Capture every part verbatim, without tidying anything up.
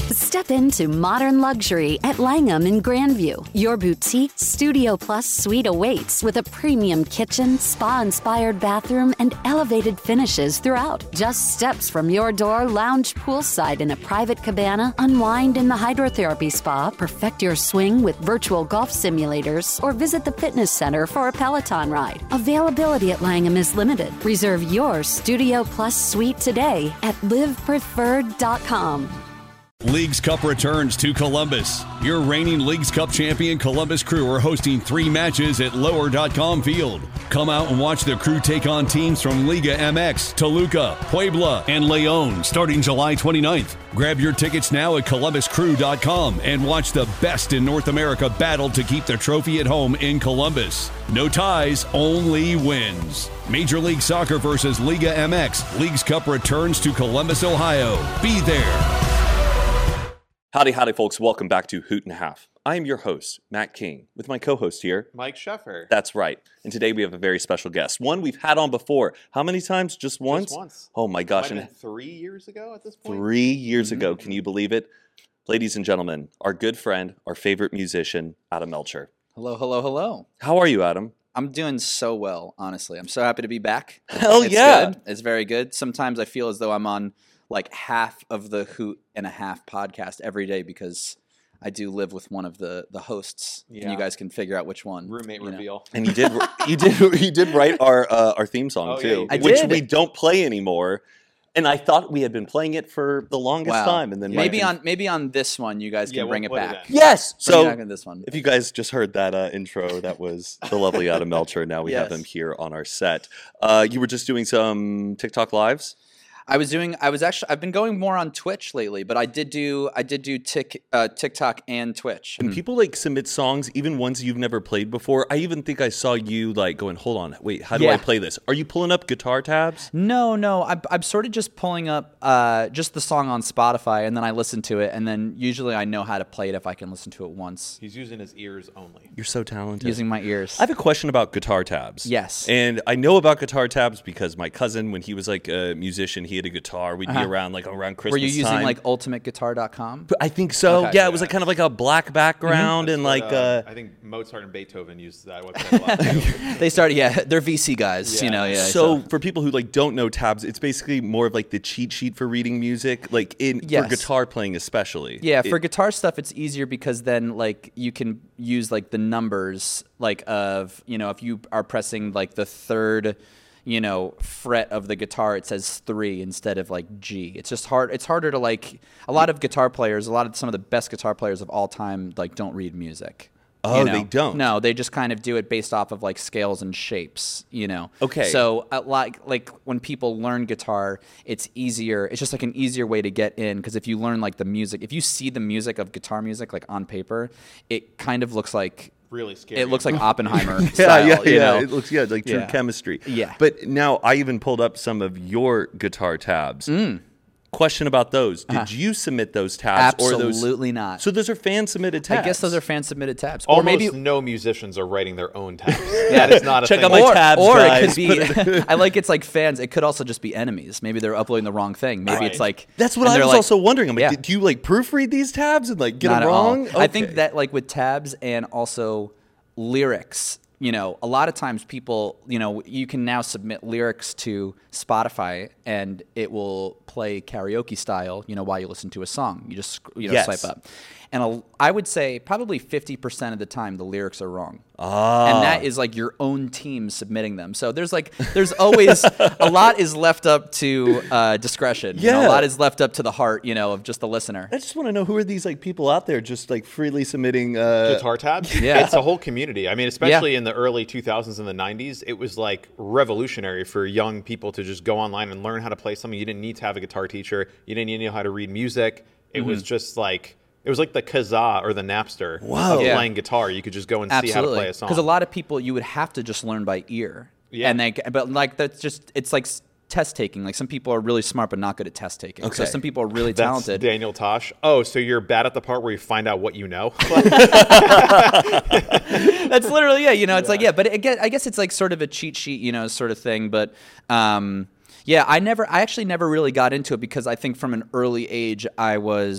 Step into modern luxury at Langham in Grandview. Your boutique Studio Plus suite awaits with a premium kitchen, spa-inspired bathroom, and elevated finishes throughout. Just steps from your door, lounge poolside in a private cabana, unwind in the hydrotherapy spa, perfect your swing with virtual golf simulators, or visit the fitness center for a Peloton ride. Availability at Langham is limited. Reserve your Studio Plus suite today at live preferred dot com. Leagues Cup returns to Columbus. Your reigning Leagues Cup champion Columbus Crew are hosting three matches at lower dot com Field. Come out and watch the Crew take on teams from Liga M X, Toluca, Puebla, and Leon starting July twenty-ninth. Grab your tickets now at columbus crew dot com and watch the best in North America battle to keep the trophy at home in Columbus. No ties, only wins. Major League Soccer versus Liga M X. Leagues Cup returns to Columbus, Ohio. Be there. Howdy, howdy, folks. Welcome back to Hoot and a Half. I am your host, Matt King, with my co-host here, Mike Sheffer. That's right. And today we have a very special guest. One we've had on before. How many times? Just once? Just once. Oh my gosh. Might have been three years ago at this point? Three years mm-hmm. ago. Can you believe it? Ladies and gentlemen, our good friend, our favorite musician, Adam Melcher. Hello, hello, hello. How are you, Adam? I'm doing so well, honestly. I'm so happy to be back. Hell it's yeah. Good. It's very good. Sometimes I feel as though I'm on like half of the Hoot and a Half podcast every day because I do live with one of the the hosts, yeah. and you guys can figure out which one. Roommate reveal. Know. And you did you did you did write our uh, our theme song oh, too, yeah, I which did. we don't play anymore. And I thought we had been playing it for the longest wow. time, and then maybe Mike on maybe on this one you guys can yeah, bring we'll it back. It yes. Bring So it back in this one. If you guys just heard that uh, intro, that was the lovely Adam Melcher. Now we yes. have him here on our set. Uh, you were just doing some TikTok lives. I was doing. I was actually. I've been going more on Twitch lately, but I did do. I did do Tik, uh, TikTok and Twitch. And people like submit songs, even ones you've never played before. I even think I saw you like going, "Hold on, wait, how do yeah. I play this?" Are you pulling up guitar tabs? No, no. I'm, I'm sort of just pulling up uh, just the song on Spotify, and then I listen to it, and then usually I know how to play it if I can listen to it once. He's using his ears only. You're so talented. Using my ears. I have a question about guitar tabs. Yes. And I know about guitar tabs because my cousin, when he was like a musician, he had a guitar. We'd uh-huh. be around like around Christmas Were you using time. like ultimate guitar dot com? I think so. Okay. Yeah, Yeah. it was like kind of like a black background That's and what, like. uh, Uh, I think Mozart and Beethoven used that website a lot too. They started, yeah, they're V C guys, Yeah. you know, yeah. so for people who like don't know tabs, it's basically more of like the cheat sheet for reading music, like in Yes. for guitar playing especially. Yeah, It- for guitar stuff, it's easier because then like you can use like the numbers like of, you know, if you are pressing like the third, you know, fret of the guitar, it says three instead of like G. It's just hard. It's harder to like a lot of guitar players, a lot of some of the best guitar players of all time, like don't read music. Oh, you know? they don't? No, they just kind of do it based off of like scales and shapes, you know. Okay. So uh, like like when people learn guitar, it's easier. It's just like an easier way to get in because if you learn like the music, if you see the music of guitar music like on paper, it kind of looks like Really scary. it looks like Oppenheimer yeah, style, yeah, you yeah. know? It looks yeah, like true Yeah. chemistry. Yeah. But now I even pulled up some of your guitar tabs. Mm. Question about those: Did Uh-huh. you submit those tabs Absolutely or those? not. So those are fan submitted tabs. I guess those are fan submitted tabs, Almost or maybe no musicians are writing their own tabs. That is not a Check thing. out my or, tabs, or guys. it could be. I like it's like fans. It could also just be enemies. Maybe they're uploading the wrong thing. Maybe Right. it's like That's what and I they're was like- also wondering. I'm like, Yeah. did you like proofread these tabs and like get Not them at all. wrong? I think Okay. that like with tabs and also lyrics, you know, a lot of times people, you know, you can now submit lyrics to Spotify and it will play karaoke style, you know, while you listen to a song. You just, you know, Yes. swipe up. And a, I would say probably fifty percent of the time the lyrics are wrong. Ah. And that is like your own team submitting them. So there's like, there's always, a lot is left up to uh, discretion. You know, Yeah. a lot is left up to the heart, you know, of just the listener. I just want to know who are these like people out there just like freely submitting uh, Guitar tabs? Yeah. It's a whole community. I mean, especially in the early two thousands and the nineties, it was like revolutionary for young people to just go online and learn how to play something. You didn't need to have a guitar teacher. You didn't need to know how to read music. It Mm-hmm. was just like, it was like the Kazaa or the Napster Wow. of Yeah. playing guitar. You could just go and see how to Absolutely, play a song. because a lot of people you would have to just learn by ear. Yeah. and they, but like that's just it's like s- test taking. Like some people are really smart but not good at test taking. Okay. So some people are really That's talented. Daniel Tosh. Oh, so you're bad at the part where you find out what you know? That's literally yeah. You know, it's like yeah, but it, get- I guess it's like sort of a cheat sheet, you know, sort of thing. But um, yeah, I never, I actually never really got into it because I think from an early age I was.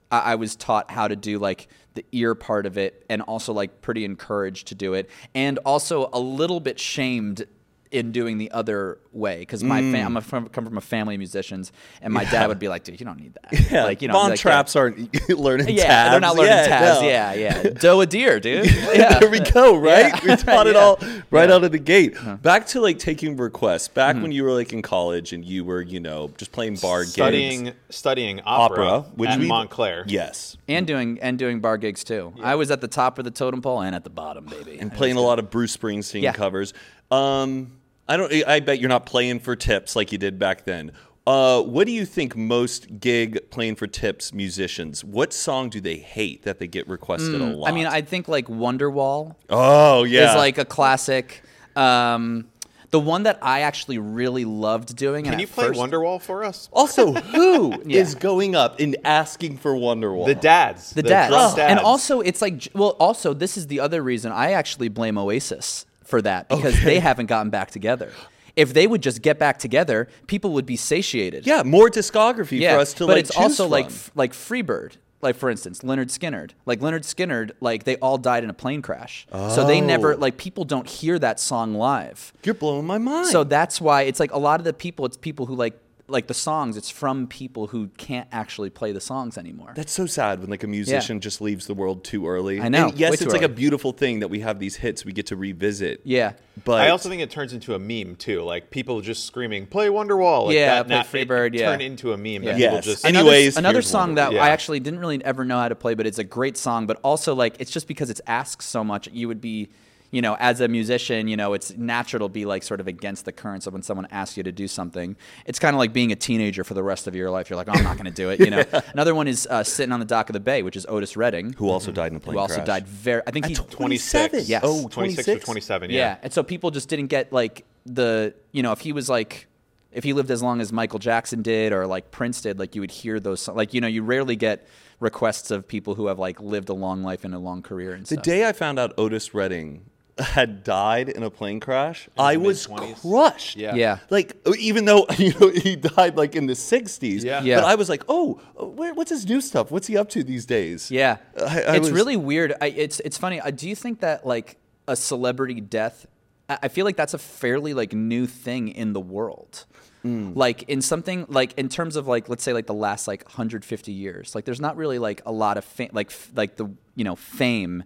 I, I was taught how to do like the ear part of it, and also like pretty encouraged to do it, and also a little bit shamed in doing the other way, because my Mm. fam- I'm a, from, come from a family of musicians, and my dad would be like, "Dude, you don't need that." Yeah. Like, you know, Von like, Traps aren't learning yeah, tabs. they're not learning yeah, tabs. no. Yeah, yeah. Doe a deer, dude. Yeah. There we go, right? Yeah. We taught it Yeah. all right Yeah. out of the gate. Uh-huh. Back to like taking requests. Back Mm-hmm. when you were like in college and you were, you know, just playing bar Studying gigs. studying opera, Opera, which at we- Montclair. Yes. And doing and doing bar gigs too. I was at the top of the totem pole and at the bottom, baby. And It playing was a good. lot of Bruce Springsteen Yeah. covers. Um, I don't. I bet you're not playing for tips like you did back then. Uh, what do you think most gig playing for tips musicians? What song do they hate that they get requested a lot? I mean, I think like Wonderwall oh yeah, is like a classic. Um, the one that I actually really loved doing. Can and you at play first, Wonderwall for us? Also, who is Yeah. going up and asking for Wonderwall? The dads. The dads. drunk dads. And also, it's like, j- well, also, this is the other reason I actually blame Oasis for that, because Okay. they haven't gotten back together. If they would just get back together, people would be satiated. Yeah, more discography Yeah, for us to but like it's choose also like from. f- like Freebird. Like, for instance, Leonard Skinner. Like Leonard Skinner, like they all died in a plane crash. So they never, Oh. like, people don't hear that song live. You're blowing my mind. So that's why it's like a lot of the people, it's people who like like the songs, it's from people who can't actually play the songs anymore. That's so sad when like a musician just leaves the world too early. I know, And yes, way it's too like a early. beautiful thing that we have these hits we get to revisit. Yeah. But I also think it turns into a meme too, like people just screaming "Play Wonderwall." Like Yeah, that, play now- Freebird, It yeah. turned into a meme. Yeah. That Yes. people just And Another, Anyways, another here's song that Wonderwall. I Yeah. actually didn't really ever know how to play, but it's a great song. But also, like, it's just because it's asked so much, you would be, you know, as a musician, you know, it's natural to be like sort of against the current. So when someone asks you to do something, it's kind of like being a teenager for the rest of your life. You're like, oh, I'm not going to do it. You know. Another one is uh, Sitting on the Dock of the Bay, which is Otis Redding, who also died in a plane who also crash. died very. I think he. twenty-six. Yes. Oh, twenty-six or twenty-six? twenty-seven. Yeah. Yeah. And so people just didn't get like the, you know, if he was like, if he lived as long as Michael Jackson did or like Prince did, like you would hear those, so- like, you know, you rarely get requests of people who have like lived a long life and a long career and The stuff. day I found out Otis Redding had died in a plane crash, I the was mid-twenties? crushed. Yeah. Yeah. Like, even though, you know, he died like in the sixties. Yeah. Yeah. But I was like, oh, where, what's his new stuff? What's he up to these days? Yeah. I- I it's was- really weird. I, it's, it's funny. Uh, do you think that like a celebrity death, I, I feel like that's a fairly like new thing in the world. Like in something like in terms of like let's say like the last like one hundred fifty years, like there's not really like a lot of fame, like f- like the you know fame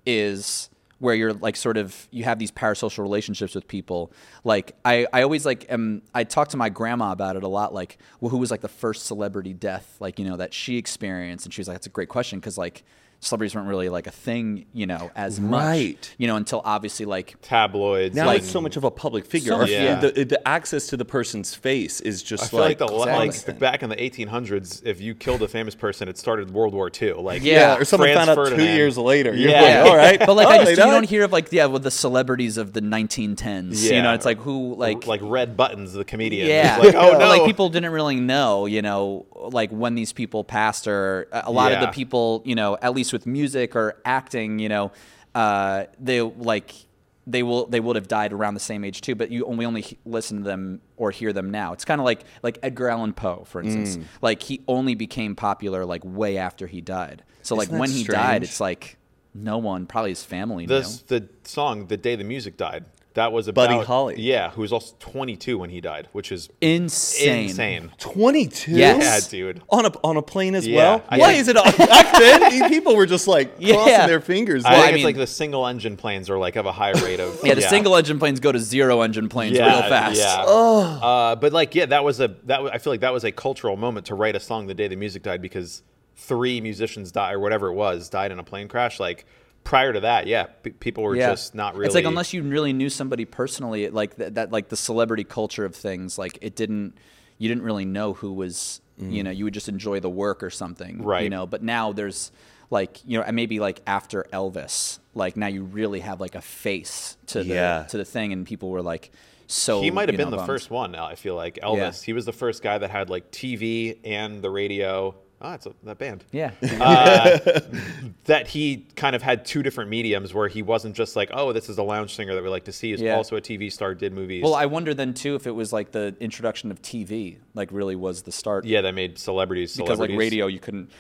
is where you're like sort of you have these parasocial relationships with people. Like I, I always like am I talk to my grandma about it a lot. Like, well, who was like the first celebrity death like you know that she experienced? And she was like, that's a great question because like celebrities weren't really like a thing you know as much Right. you know until obviously like Tabloids. Now and- it's so much of a public figure. So Our- much, yeah. the, the access to the person's face is just I feel like, like, the Exactly. like back in the eighteen hundreds, if you killed a famous person, it started World War Two. Like Yeah, or someone Franz found out two Ferdinand. years later. You're Yeah. like, all right. But like oh, I just they you died? don't hear of like yeah with the celebrities of the nineteen tens. You Yeah. know, it's like who like like Red Buttons, the comedian. yeah. It's like, oh But, no. like people didn't really know, you know, like when these people passed, or a a lot of the Yeah. people, you know, at least with music or acting, you know, uh, they like they will they would have died around the same age too. But you only only he- listen to them or hear them now. It's kind of like like Edgar Allan Poe, for instance. Mm. Like he only became popular like way after he died. So like Isn't that when he died, strange? it's like no one, probably his family, This knew. the song "The Day the Music Died." That was Buddy about Holly. Yeah, who was also twenty-two when he died, which is Insane. insane. twenty-two? Yes. Yeah, dude. On a, on a plane as Yeah. well? I Why think- is it all, back then? these People were just like Yeah. crossing their fingers. I like, think I it's mean- like the single engine planes are like have a high rate of Yeah, the single engine planes go to zero engine planes yeah, real fast. Yeah. Uh, but like, yeah, that was a that was, I feel like that was a cultural moment to write a song the day the music died because three musicians died or whatever it was died in a plane crash. Like prior to that, yeah, p- people were just not really. It's like unless you really knew somebody personally, it, like that, that, like the celebrity culture of things, like it didn't, you didn't really know who was, you know, you would just enjoy the work or something, Right. You know, but now there's like, you know, and maybe like after Elvis, like now you really have like a face to the Yeah. to the thing, and people were like, so he might have you been know, the bummed. first one. I feel like Elvis. Yeah. He was the first guy that had like T V and the radio. Ah, it's a, that band. Yeah. uh, that he kind of had two different mediums where he wasn't just like, oh, this is a lounge singer that we like to see. He's Yeah. also a T V star, did movies. Well, I wonder then too if it was like the introduction of T V, like really was the start. yeah, that made celebrities because celebrities. like radio, you couldn't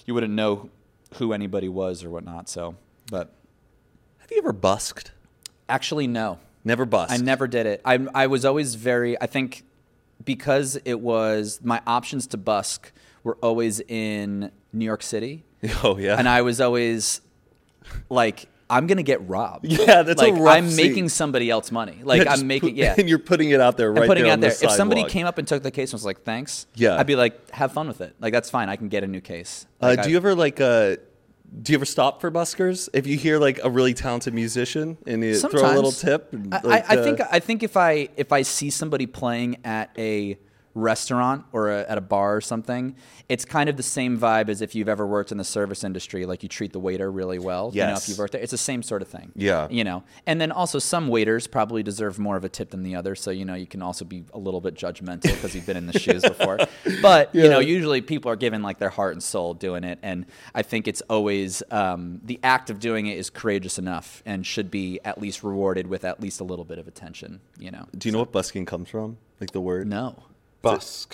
you wouldn't know who anybody was or whatnot. So, but Have you ever busked? actually, no. Never busked. I never did it. I I was always very. I think because it was my options to busk were always in New York City, Oh yeah. and I was always like, I'm gonna get robbed. Yeah, that's a like rough I'm scene. making somebody else money. Like Yeah, just I'm making put- yeah. And you're putting it out there right I'm putting there it on out there. the If somebody sidewalk. came up and took the case and was like, "Thanks," Yeah. I'd be like, "Have fun with it. Like that's fine. I can get a new case." Uh, Like, do I- you ever like uh do you ever stop for buskers if you hear like a really talented musician and you throw a little Sometimes. tip? and, I, like, I, I uh, think I think if I if I see somebody playing at a restaurant or a, at a bar or something, it's kind of the same vibe as if you've ever worked in the service industry. Like you treat the waiter really well. You know, Yes. if you've worked there, it's the same sort of thing. Yeah. You know, and then also some waiters probably deserve more of a tip than the other. So you know, you can also be a little bit judgmental because you've been in the shoes before. But you know, usually people are giving like their heart and soul doing it, and I think it's always um, the act of doing it is courageous enough and should be at least rewarded with at least a little bit of attention. You know. Do you know what busking comes from? Like the word? No. Busk.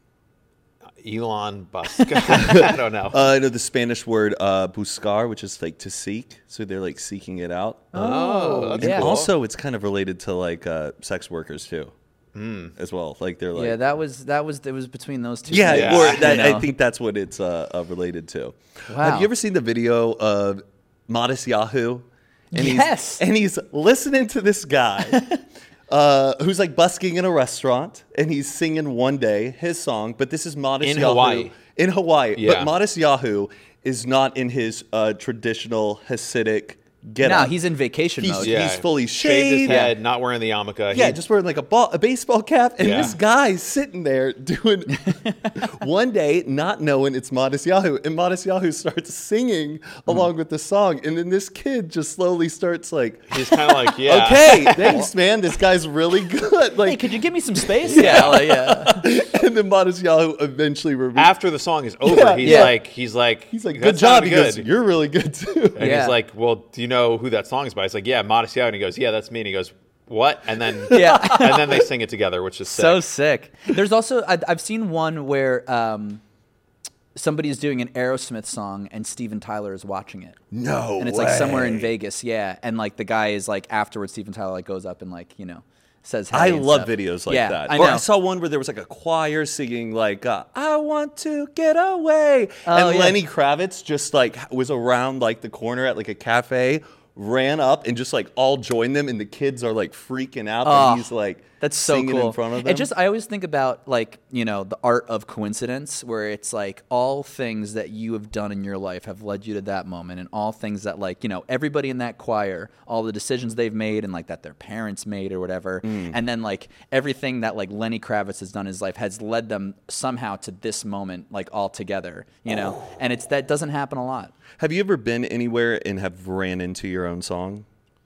Elon Busk. I don't know. Uh, I know the Spanish word uh, buscar, which is like to seek. So they're like seeking it out. oh, that's yeah. And cool. also, it's kind of related to like uh, sex workers too, as well. Like they're like, Yeah, that was that was it was between those two. yeah, things, or you that, I know? think that's what it's uh, uh, related to. Wow. Have you ever seen the video of Modest Yahoo? And Yes. He's, and he's listening to this guy uh, who's like busking in a restaurant, and he's singing One Day, his song. But this is Modest In Yahoo. Hawaii. In Hawaii. Yeah. But Modest Yahoo is not in his uh, traditional Hasidic get No, up. he's in vacation He's, mode. Yeah. he's fully Shaved his shaved. head, not wearing the yarmulke. Yeah, He- just wearing like a ball, a baseball cap, and Yeah. this guy's sitting there doing One Day, not knowing it's Modest Yahoo, and Modest Yahoo starts singing along with the song, and then this kid just slowly starts like, he's kind of like, yeah. "Okay, thanks, man. This guy's really good." Hey, Like, could you give me some space? Yeah, like, yeah. and then Modest Yahoo eventually reveals. After the song is over, Yeah, he's yeah. like, he's like, He's like, "That "Good job." He sounded goes, good." "You're really good too." And Yeah. he's like, well, do you know who that song is by? It's like, yeah, Modest Yahoo. And he goes, yeah, that's me. And he goes, what? And then, Yeah. and then they sing it together, which is sick. So sick. There's also I, I've seen one where um, somebody's doing an Aerosmith song and Steven Tyler is watching it. No, And it's like somewhere in way. Vegas, yeah. And like the guy is like afterwards, Steven Tyler like goes up and like you know says. Hey I and love stuff. videos like yeah, that. I Or know. I saw one where there was like a choir singing like uh, "I want to get away," Oh, and yeah. Lenny Kravitz just like was around like the corner at like a cafe, ran up and just like all joined them, and the kids are like freaking out that Oh, he's like That's so singing cool. in front of them. It just I always think about like you know the art of coincidence, where it's like all things that you have done in your life have led you to that moment, and all things that like you know everybody in that choir, all the decisions they've made, and like that their parents made or whatever, Mm. and then like everything that like Lenny Kravitz has done in his life has led them somehow to this moment, like all together, you know. Oh. And it's that doesn't happen a lot. Have you ever been anywhere and have ran into your own song?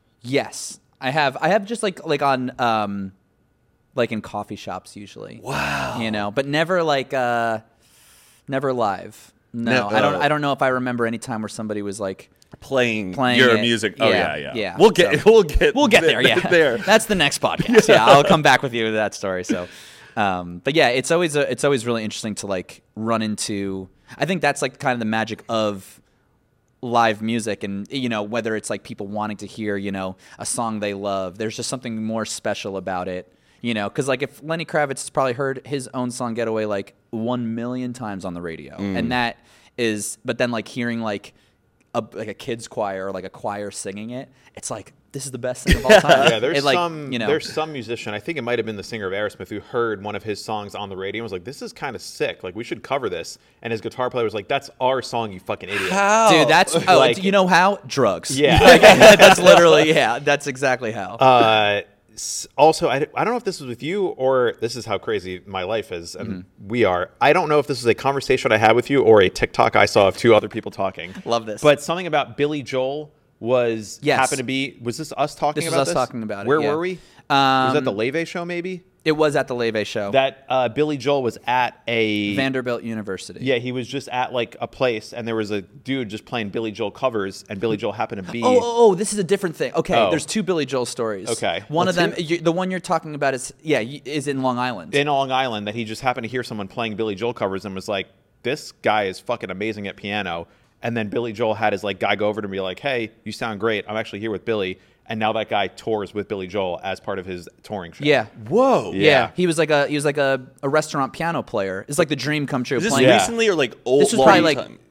Yes, I have. I have just like like on. Um, like in coffee shops usually. Wow. You know, but never like uh never live. No, No, I don't uh, I don't know if I remember any time where somebody was like Playing, playing your it. music. Oh Yeah, yeah, yeah. yeah. We'll get So- we'll get we'll get th- there, yeah. there. That's the next podcast. Yeah, I'll come back with you with that story. So um but yeah, it's always a, it's always really interesting to like run into I think that's like kind of the magic of live music, and you know whether it's like people wanting to hear you know a song they love, there's just something more special about it. You know, because like if Lenny Kravitz has probably heard his own song "Get Away" like one million times on the radio, Mm. and that is, but then like hearing like a like a kids choir or like a choir singing it, it's like this is the best thing of all time. Yeah, there's It, like, some you know, there's some musician, I think it might have been the singer of Aerosmith, who heard one of his songs on the radio and was like, this is kind of sick. Like, we should cover this. And his guitar player was like, that's our song, you fucking idiot. How? dude, that's oh, Like- you know how drugs. Yeah. Like, that's literally yeah, that's exactly how. Uh, s- also, I, I don't know if this was with you or this is how crazy my life is, and Mm-hmm. we are. I don't know if this was a conversation I had with you or a TikTok I saw of two other people talking. Love this. But something about Billy Joel was Yes. happened to be. Was this us talking This was about us this? talking about it, Where yeah. were we? was that Um, the Leve show? Maybe It was at the Leve show. that uh, Billy Joel was at a Vanderbilt University. Yeah, he was just at like a place, and there was a dude just playing Billy Joel covers, and Billy Joel happened to be. Oh, oh, oh, this is a different thing. Okay, Oh. there's two Billy Joel stories. Okay. One Let's of them, hear- you, the one you're talking about is, yeah, y- is in Long Island. in Long Island, that he just happened to hear someone playing Billy Joel covers and was like, this guy is fucking amazing at piano. And then Billy Joel had his like guy go over to me like, hey, you sound great. I'm actually here with Billy. And now that guy tours with Billy Joel as part of his touring show. Yeah. Whoa. Yeah. Yeah. He was like a he was like a, a restaurant piano player. It's like the dream come true. Is this playing. Yeah. recently or like old? This was long probably, like, time?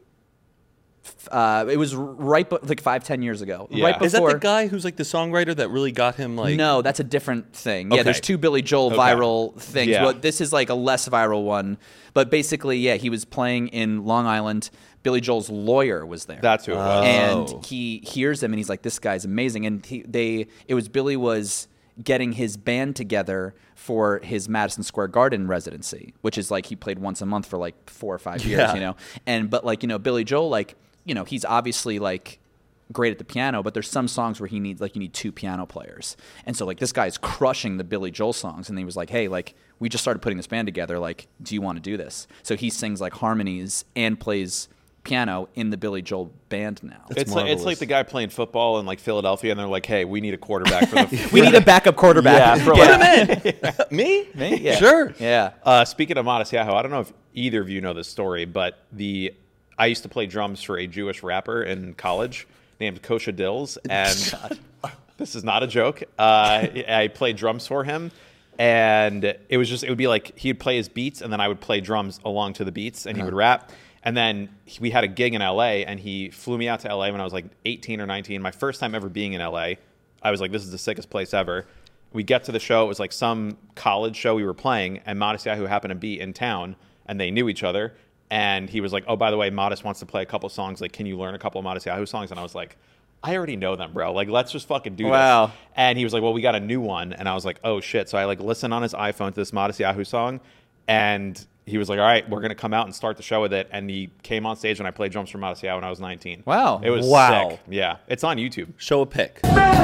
Uh, it was right, be- like five, ten years ago. Yeah. Right before. Is that the guy who's like the songwriter that really got him like? No, that's a different thing. Yeah, Okay. there's two Billy Joel Okay. viral things. Yeah. But this is like a less viral one. But basically, yeah, he was playing in Long Island. Billy Joel's lawyer was there. That's who it was. And Oh. he hears him and he's like, this guy's amazing. And he, they, it was Billy was getting his band together for his Madison Square Garden residency, which is like he played once a month for like four or five years, Yeah. you know? And, but like, you know, Billy Joel, like, you know, he's obviously like great at the piano, but there's some songs where he needs, like, you need two piano players. And so like this guy's crushing the Billy Joel songs. And he was like, hey, like, we just started putting this band together. Like, do you want to do this? So he sings like harmonies and plays piano in the Billy Joel band now. It's like, it's like the guy playing football in like Philadelphia, and they're like, "Hey, we need a quarterback for the." We need a backup quarterback. Yeah, for Get like- him in. Me? Me? Yeah. Sure. Yeah. Uh, speaking of Modest Yahoo, I don't know if either of you know this story, but the I used to play drums for a Jewish rapper in college named Kosha Dills, and this is not a joke. Uh, I played drums for him, and it was just it would be like he'd play his beats, and then I would play drums along to the beats, and he would rap. And then we had a gig in L A, and he flew me out to L A when I was like eighteen or nineteen. My first time ever being in L A. I was like, this is the sickest place ever. We get to the show. It was like some college show we were playing, and Modest Yahoo happened to be in town, and they knew each other. And he was like, oh, by the way, Modest wants to play a couple songs. Like, can you learn a couple of Modest Yahoo songs? And I was like, I already know them, bro. Like, let's just fucking do Wow. this. And he was like, well, we got a new one. And I was like, oh, shit. So I like listened on his iPhone to this Modest Yahoo song, and he was like, all right, we're going to come out and start the show with it. And he came on stage when I played drums for Modest Yahoo when I was nineteen. Wow. It was Wow. sick. Yeah. It's on YouTube. Show a pic.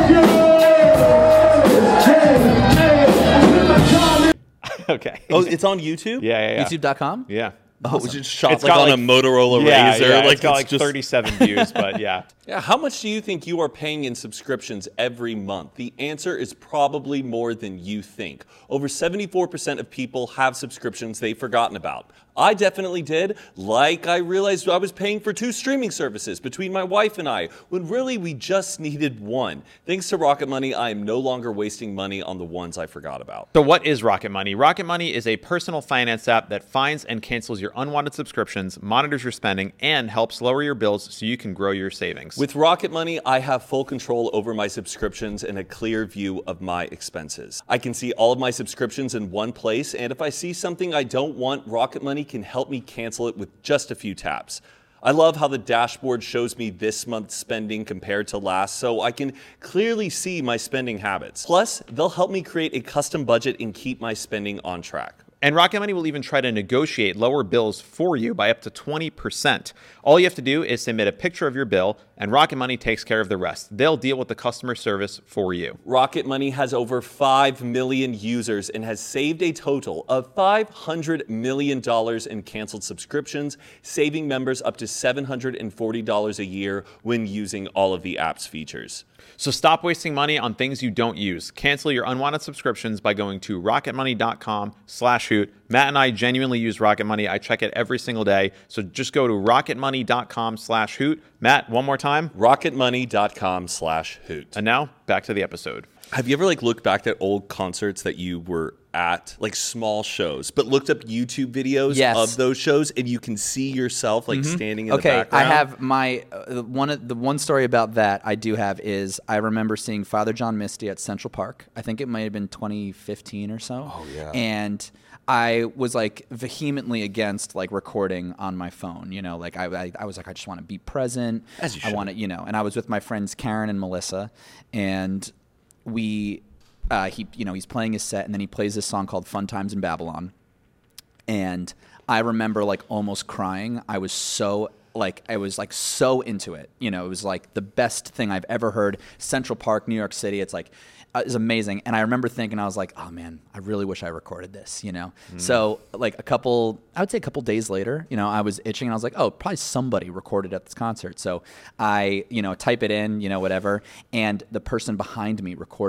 Okay. Oh, it's on YouTube? yeah, yeah, yeah. YouTube dot com? Yeah. Oh, it's just shot It's like got on like- a Motorola Yeah, Razor. yeah, like it's got like just... thirty-seven views, but yeah. Yeah, how much do you think you are paying in subscriptions every month? The answer is probably more than you think. Over seventy-four percent of people have subscriptions they've forgotten about. I definitely did. Like, I realized I was paying for two streaming services between my wife and I, when really we just needed one. Thanks to Rocket Money, I am no longer wasting money on the ones I forgot about. So what is Rocket Money? Rocket Money is a personal finance app that finds and cancels your unwanted subscriptions, monitors your spending, and helps lower your bills so you can grow your savings. With Rocket Money, I have full control over my subscriptions and a clear view of my expenses. I can see all of my subscriptions in one place, and if I see something I don't want, Rocket Money can help me cancel it with just a few taps. I love how the dashboard shows me this month's spending compared to last, so I can clearly see my spending habits. Plus, they'll help me create a custom budget and keep my spending on track. And Rocket Money will even try to negotiate lower bills for you by up to twenty percent. All you have to do is submit a picture of your bill, and Rocket Money takes care of the rest. They'll deal with the customer service for you. Rocket Money has over five million users and has saved a total of five hundred million dollars in canceled subscriptions, saving members up to seven hundred forty dollars a year when using all of the app's features. So stop wasting money on things you don't use. Cancel your unwanted subscriptions by going to rocketmoney.com slash hoot. Matt and I genuinely use Rocket Money. I check it every single day. So just go to rocketmoney.com slash hoot. Matt, one more time. rocketmoney.com slash hoot. And now back to the episode. Have you ever like looked back at old concerts that you were at, like small shows, but looked up YouTube videos Yes. of those shows, and you can see yourself like standing in Okay, the I background? have my uh, one of the one story about that I do have is I remember seeing Father John Misty at Central Park. I think it might have been twenty fifteen or so. Oh yeah. And I was like vehemently against like recording on my phone. You know, like I I, I was like I just want to be present. As you I should. want to, you know. And I was with my friends Karen and Melissa, and we. Uh, he, you know, he's playing his set, and then he plays this song called "Fun Times in Babylon," and I remember like almost crying. I was so like I was like so into it. You know, it was like the best thing I've ever heard. Central Park, New York City. It's like uh, it's amazing. And I remember thinking, I was like, oh man, I really wish I recorded this. You know, Mm. so like a couple, I would say a couple days later, you know, I was itching, and I was like, oh, probably somebody recorded at this concert. So I, you know, type it in, you know, whatever, and the person behind me recorded it.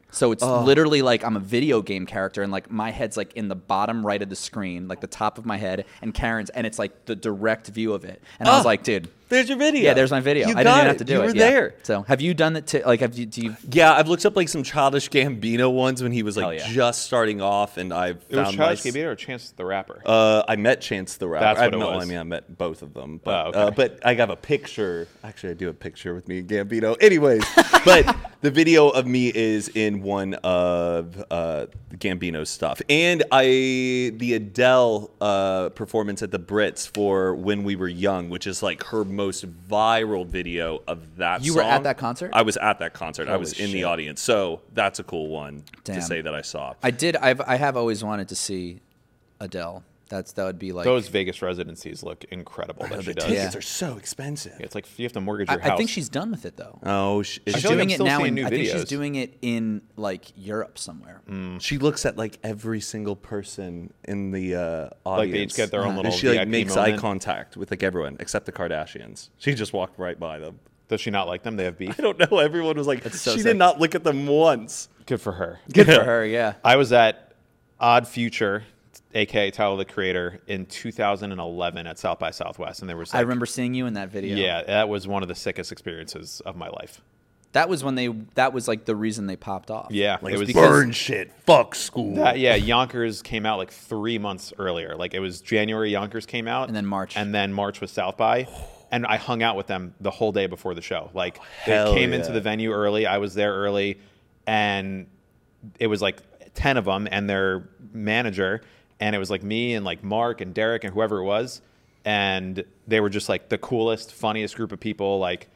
So it's literally like I'm a video game character, and like my head's like in the bottom right of the screen, like the top of my head, and Karen's, and it's like the direct view of it. And I was like, dude, there's your video. yeah, there's my video. You I didn't got even it. have to do you it. were Yeah. there. So have you done it? To, like, have you? Do you? Yeah, I've looked up like some Childish Gambino ones when he was like Hell yeah. just starting off, and I've It was found Childish my- Gambino or Chance the Rapper? Uh, I met Chance the Rapper. That's I what it no, was. I mean, I met both of them. But, Oh, okay. uh, but I have a picture. Actually, I do have a picture with me and Gambino. Anyways, but the video of me is in one of uh, Gambino's stuff. And I the Adele uh, performance at the Brits for When We Were Young, which is like her most viral video of that You song. were at that concert? I was at that concert. I Holy was in the shit. audience. So that's a cool one Damn. to say that I saw. I did. I've. I have always wanted to see Adele. That's that would be like. Those Vegas residencies look incredible that she the does. tickets Yeah. are so expensive. It's like you have to mortgage I, your house. I think she's done with it though. Oh, sh- is She's feel like doing I'm it still now. seeing In, new I think she's videos. doing it in like Europe somewhere. She looks at like every single person in the uh, audience. Like they each get their own little and she like V I P makes moment. eye contact with like everyone except the Kardashians. She just walked right by them. Does she not like them? They have beef. I don't know. Everyone was like, so she sick. did not look at them once. Good for her. Good for her. Yeah. I was at Odd Future, aka Tyler the Creator, in two thousand eleven at South by Southwest, and there was. I Like, remember seeing you in that video. Yeah, that was one of the sickest experiences of my life. That was when they. That was like the reason they popped off. Yeah, Like, it was burn shit. Fuck school. That, yeah, Yonkers came out like three months earlier. Like it was January, Yonkers came out, And then March. and then March was South by, and I hung out with them the whole day before the show. Like Hell they came yeah. into the venue early. I was there early, and it was like ten of them and their manager, and it was like me and like Mark and Derek and whoever it was, and they were just like the coolest, funniest group of people. Like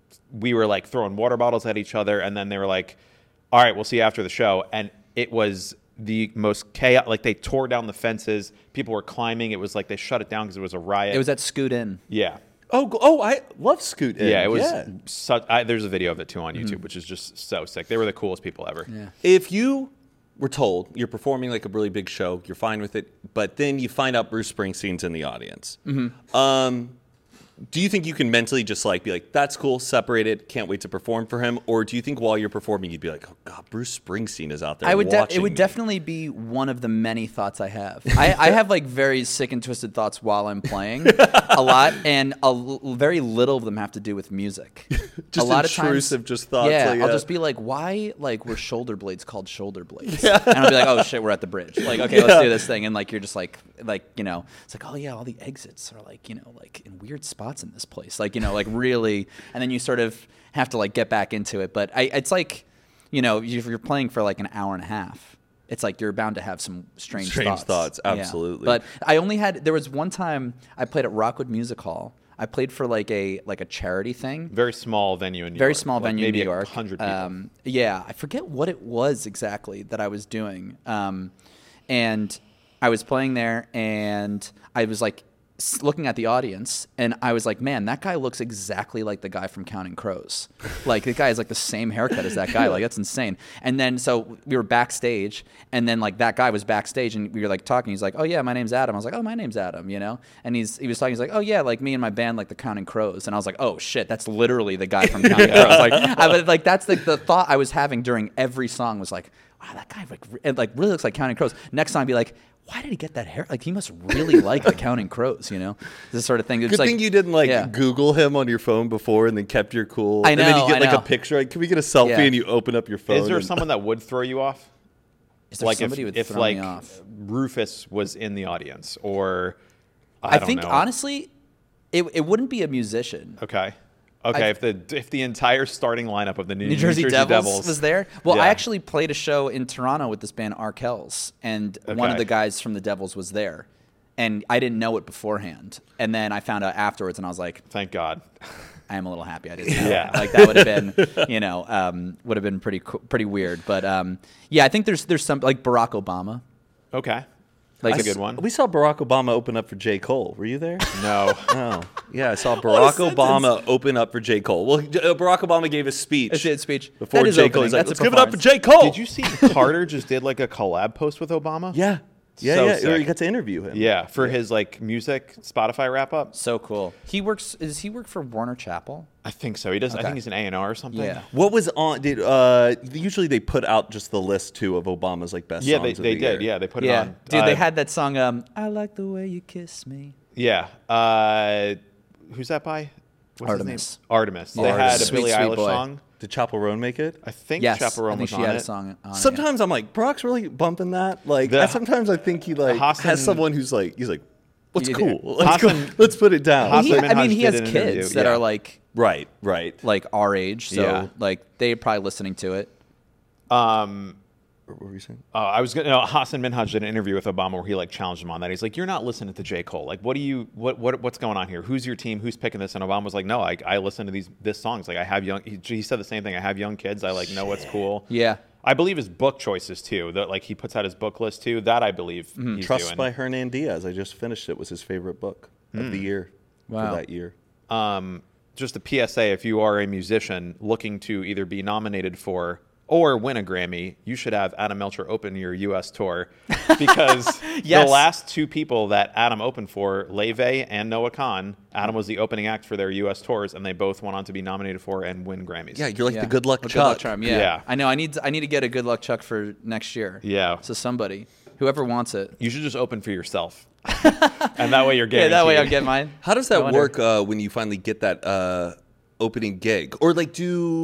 we were like throwing water bottles at each other, and then they were like, all right, we'll see you after the show. And it was the most chaos. Like they tore down the fences. People were climbing. It was like they shut it down because it was a riot. It was at Scoot In. yeah. Oh, go- oh, I love Scoot In. Yeah, it was Yeah. such. I, there's a video of it too on YouTube, which is just so sick. They were the coolest people ever. Yeah. If you were told you're performing like a really big show, you're fine with it, but then you find out Bruce Springsteen's in the audience. Mm-hmm. Um, do you think you can mentally just like be like, that's cool, separated, can't wait to perform for him? Or do you think while you're performing, you'd be like, oh God, Bruce Springsteen is out there I would. De- watching it would me. definitely be one of the many thoughts I have. I, I have like very sick and twisted thoughts while I'm playing a lot, and a l- very little of them have to do with music. Just a lot intrusive, of times, just thoughts, Yeah, like, I'll yeah. just be like, why like were shoulder blades called shoulder blades? And I'll be like, oh shit, we're at the bridge. Like, okay, let's do this thing. And like you're just like, like you know, it's like, oh yeah, all the exits are like you know like in weird spots in this place. Like you know, like really, and then you sort of have to like get back into it. But I, it's like, you know, if you're playing for like an hour and a half, it's like you're bound to have some strange, Strange thoughts. thoughts, Yeah. absolutely. But I only had there was one time I played at Rockwood Music Hall. I played for like a like a charity thing. Very small venue in New Very York. small like venue maybe in New York. a hundred people. Um, yeah, I forget what it was exactly that I was doing. Um, and I was playing there, and I was like s- looking at the audience, and I was like, man, that guy looks exactly like the guy from Counting Crows. Like, the guy has like the same haircut as that guy. Like, that's insane. And then, so we were backstage, and then like that guy was backstage, and we were like talking. He's like, oh yeah, my name's Adam. I was like, oh, my name's Adam, you know? And he's he was talking, he's like, oh yeah, like me and my band, like the Counting Crows. And I was like, oh shit, that's literally the guy from Counting Crows. Like, I, but like that's like the thought I was having during every song was like, wow, that guy like, re- it, like really looks like Counting Crows. Next song, I'd be like, why did he get that hair? Like, he must really like the Counting Crows, you know? This sort of thing. It's Good like, thing you didn't like yeah. Google him on your phone before and then kept your cool. I And then know, you get I like know. a picture. Like, can we get a selfie? Yeah. And you open up your phone. Is there and- someone that would throw you off? Is there Like somebody if, would if throw like me off? Rufus was in the audience, or I, I don't think, know. honestly, it, it wouldn't be a musician. Okay. Okay, I- if the if the entire starting lineup of the New, New Jersey, Devils, Devils was there. Well, I Yeah. actually played a show in Toronto with this band Arkells, and one of Okay. the guys from the Devils was there, and I didn't know it beforehand. And then I found out afterwards, and I was like, Thank God. I am a little happy I didn't know. Yeah. Like that would have been, you know, um, would have been pretty co- pretty weird. But um, yeah, I think there's there's some like Barack Obama. Okay. Like That's a I good s- one. We saw Barack Obama open up for J. Cole. Were you there? No. Oh, yeah, I saw Barack Obama open up for J. Cole. Well, J- uh, Barack Obama gave a speech. That's his speech. Before That is J. opening. Cole. He's like, That's a let's give it up for performance. J. Cole. Did you see Carter just did like a collab post with Obama? Yeah. Yeah, So yeah. sick. Or you got to interview him. Yeah, for his like music Spotify wrap up. So cool. He works. Does he work for Warner Chappell? I think so. He does. I Okay. think he's an A and R or something. Yeah. What was on? Did uh? Usually they put out just the list too of Obama's like best Yeah, songs. they, of they the did. year. Yeah, they put Yeah, it on. dude. Uh, They had that song. Um, I like the way you kiss me. Yeah. Uh, who's that by? What's Artemis. His name? Artemis. They Artemis. had a Sweet, Billie sweet Eilish boy. song. Did Chaperone make it? I think Yes, Chaperone I think was she on had it. a song on it. Sometimes I'm like, Brock's really bumping that. Like, The- I, sometimes I think he like Hassan- has someone who's like, he's like, what's Yeah. cool? Let's, go, Hassan- let's put it down. Hassan- He, I Minhaj mean, he did has an kids interview, that yeah. are like right, right. like our age, so Yeah. like they're probably listening to it. Um, What were you saying? uh, I was gonna. No, Hassan Minhaj did an interview with Obama where he like challenged him on that. He's like, "You're not listening to J. Cole. Like, what do you? What what what's going on here? Who's your team? Who's picking this?" And Obama was like, "No, I I listen to these this songs. Like, I have young." He, he said the same thing. I have young kids. I like know what's cool. Yeah. I believe his book choices too. That like he puts out his book list too. That I believe he's Trust doing. by Hernan Diaz. I just finished it. Was his favorite book of the year Wow. for that year. um, just a P S A, if you are a musician looking to either be nominated for or win a Grammy, you should have Adam Melcher open your U S tour because Yes. the last two people that Adam opened for, Leve and Noah Khan, Adam was the opening act for their U S tours, and they both went on to be nominated for and win Grammys. Yeah, you're like Yeah. the good luck A Chuck. charm. Yeah. Yeah. I know. I need. To, I need to get a good luck Chuck for next year. Yeah. So somebody, whoever wants it. You should just open for yourself. And that way you're Yeah, guaranteed. that way I'll get mine. How does I that wonder. work uh, when you finally get that uh, opening gig? Or like,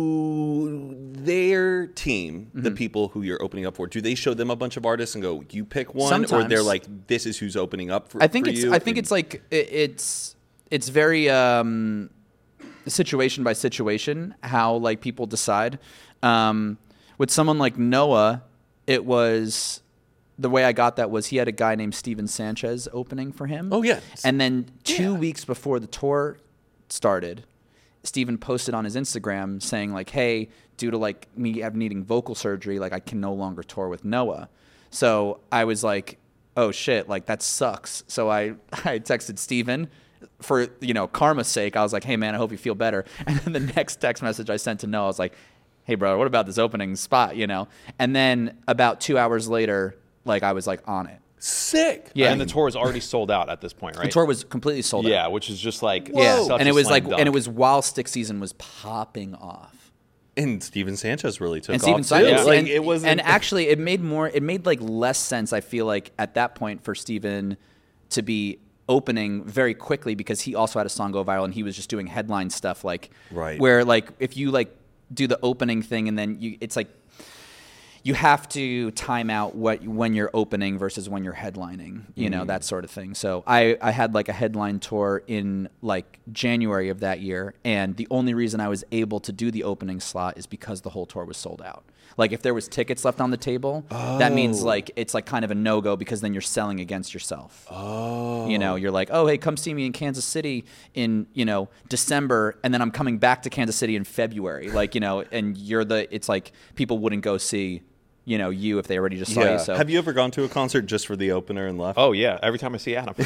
do their team, Mm-hmm. the people who you're opening up for, do they show them a bunch of artists and go, "You pick one," or Sometimes. they're like, "This is who's opening up for"? I think for it's. you? I think And- it's like it, it's. It's very um, situation by situation how like people decide. Um, with someone like Noah, it was the way I got that was he had a guy named Steven Sanchez opening for him. Oh, yeah. And then two Yeah. weeks before the tour started, Steven posted on his Instagram saying like, "Hey, due to like me have needing vocal surgery, like I can no longer tour with Noah." So I was like, "Oh shit, like that sucks." So I I texted Steven for, you know, karma's sake. I was like, "Hey man, I hope you feel better." And then the next text message I sent to Noah, I was like, "Hey brother, what about this opening spot?" You know. And then about two hours later, like I was like on it. sick. Yeah. And the tour is already sold out at this point, right? The tour was completely sold out. Yeah, which is just like Yeah, such and a it was slam like, dunk. and it was while Stick Season was popping off, And Steven Sanchez really took and off Steven too. Sanchez, Like and, it was, and actually, it made more, it made like less sense. I feel like at that point for Steven to be opening very quickly because he also had a song go viral and he was just doing headline stuff, like Right. where like if you like do the opening thing and then you, it's like. You have to time out what when you're opening versus when you're headlining, you know, that sort of thing. So I, I had like a headline tour in like January of that year, and the only reason I was able to do the opening slot is because the whole tour was sold out. Like if there was tickets left on the table, that means like it's like kind of a no-go because then you're selling against yourself. Oh. You know, you're like, "Oh, hey, come see me in Kansas City in, you know, December, and then I'm coming back to Kansas City in February." Like, you know, and you're the it's like people wouldn't go see you know, you if they already just saw yeah. you. So Have you ever gone to a concert just for the opener and left? Oh yeah, every time I see Adam.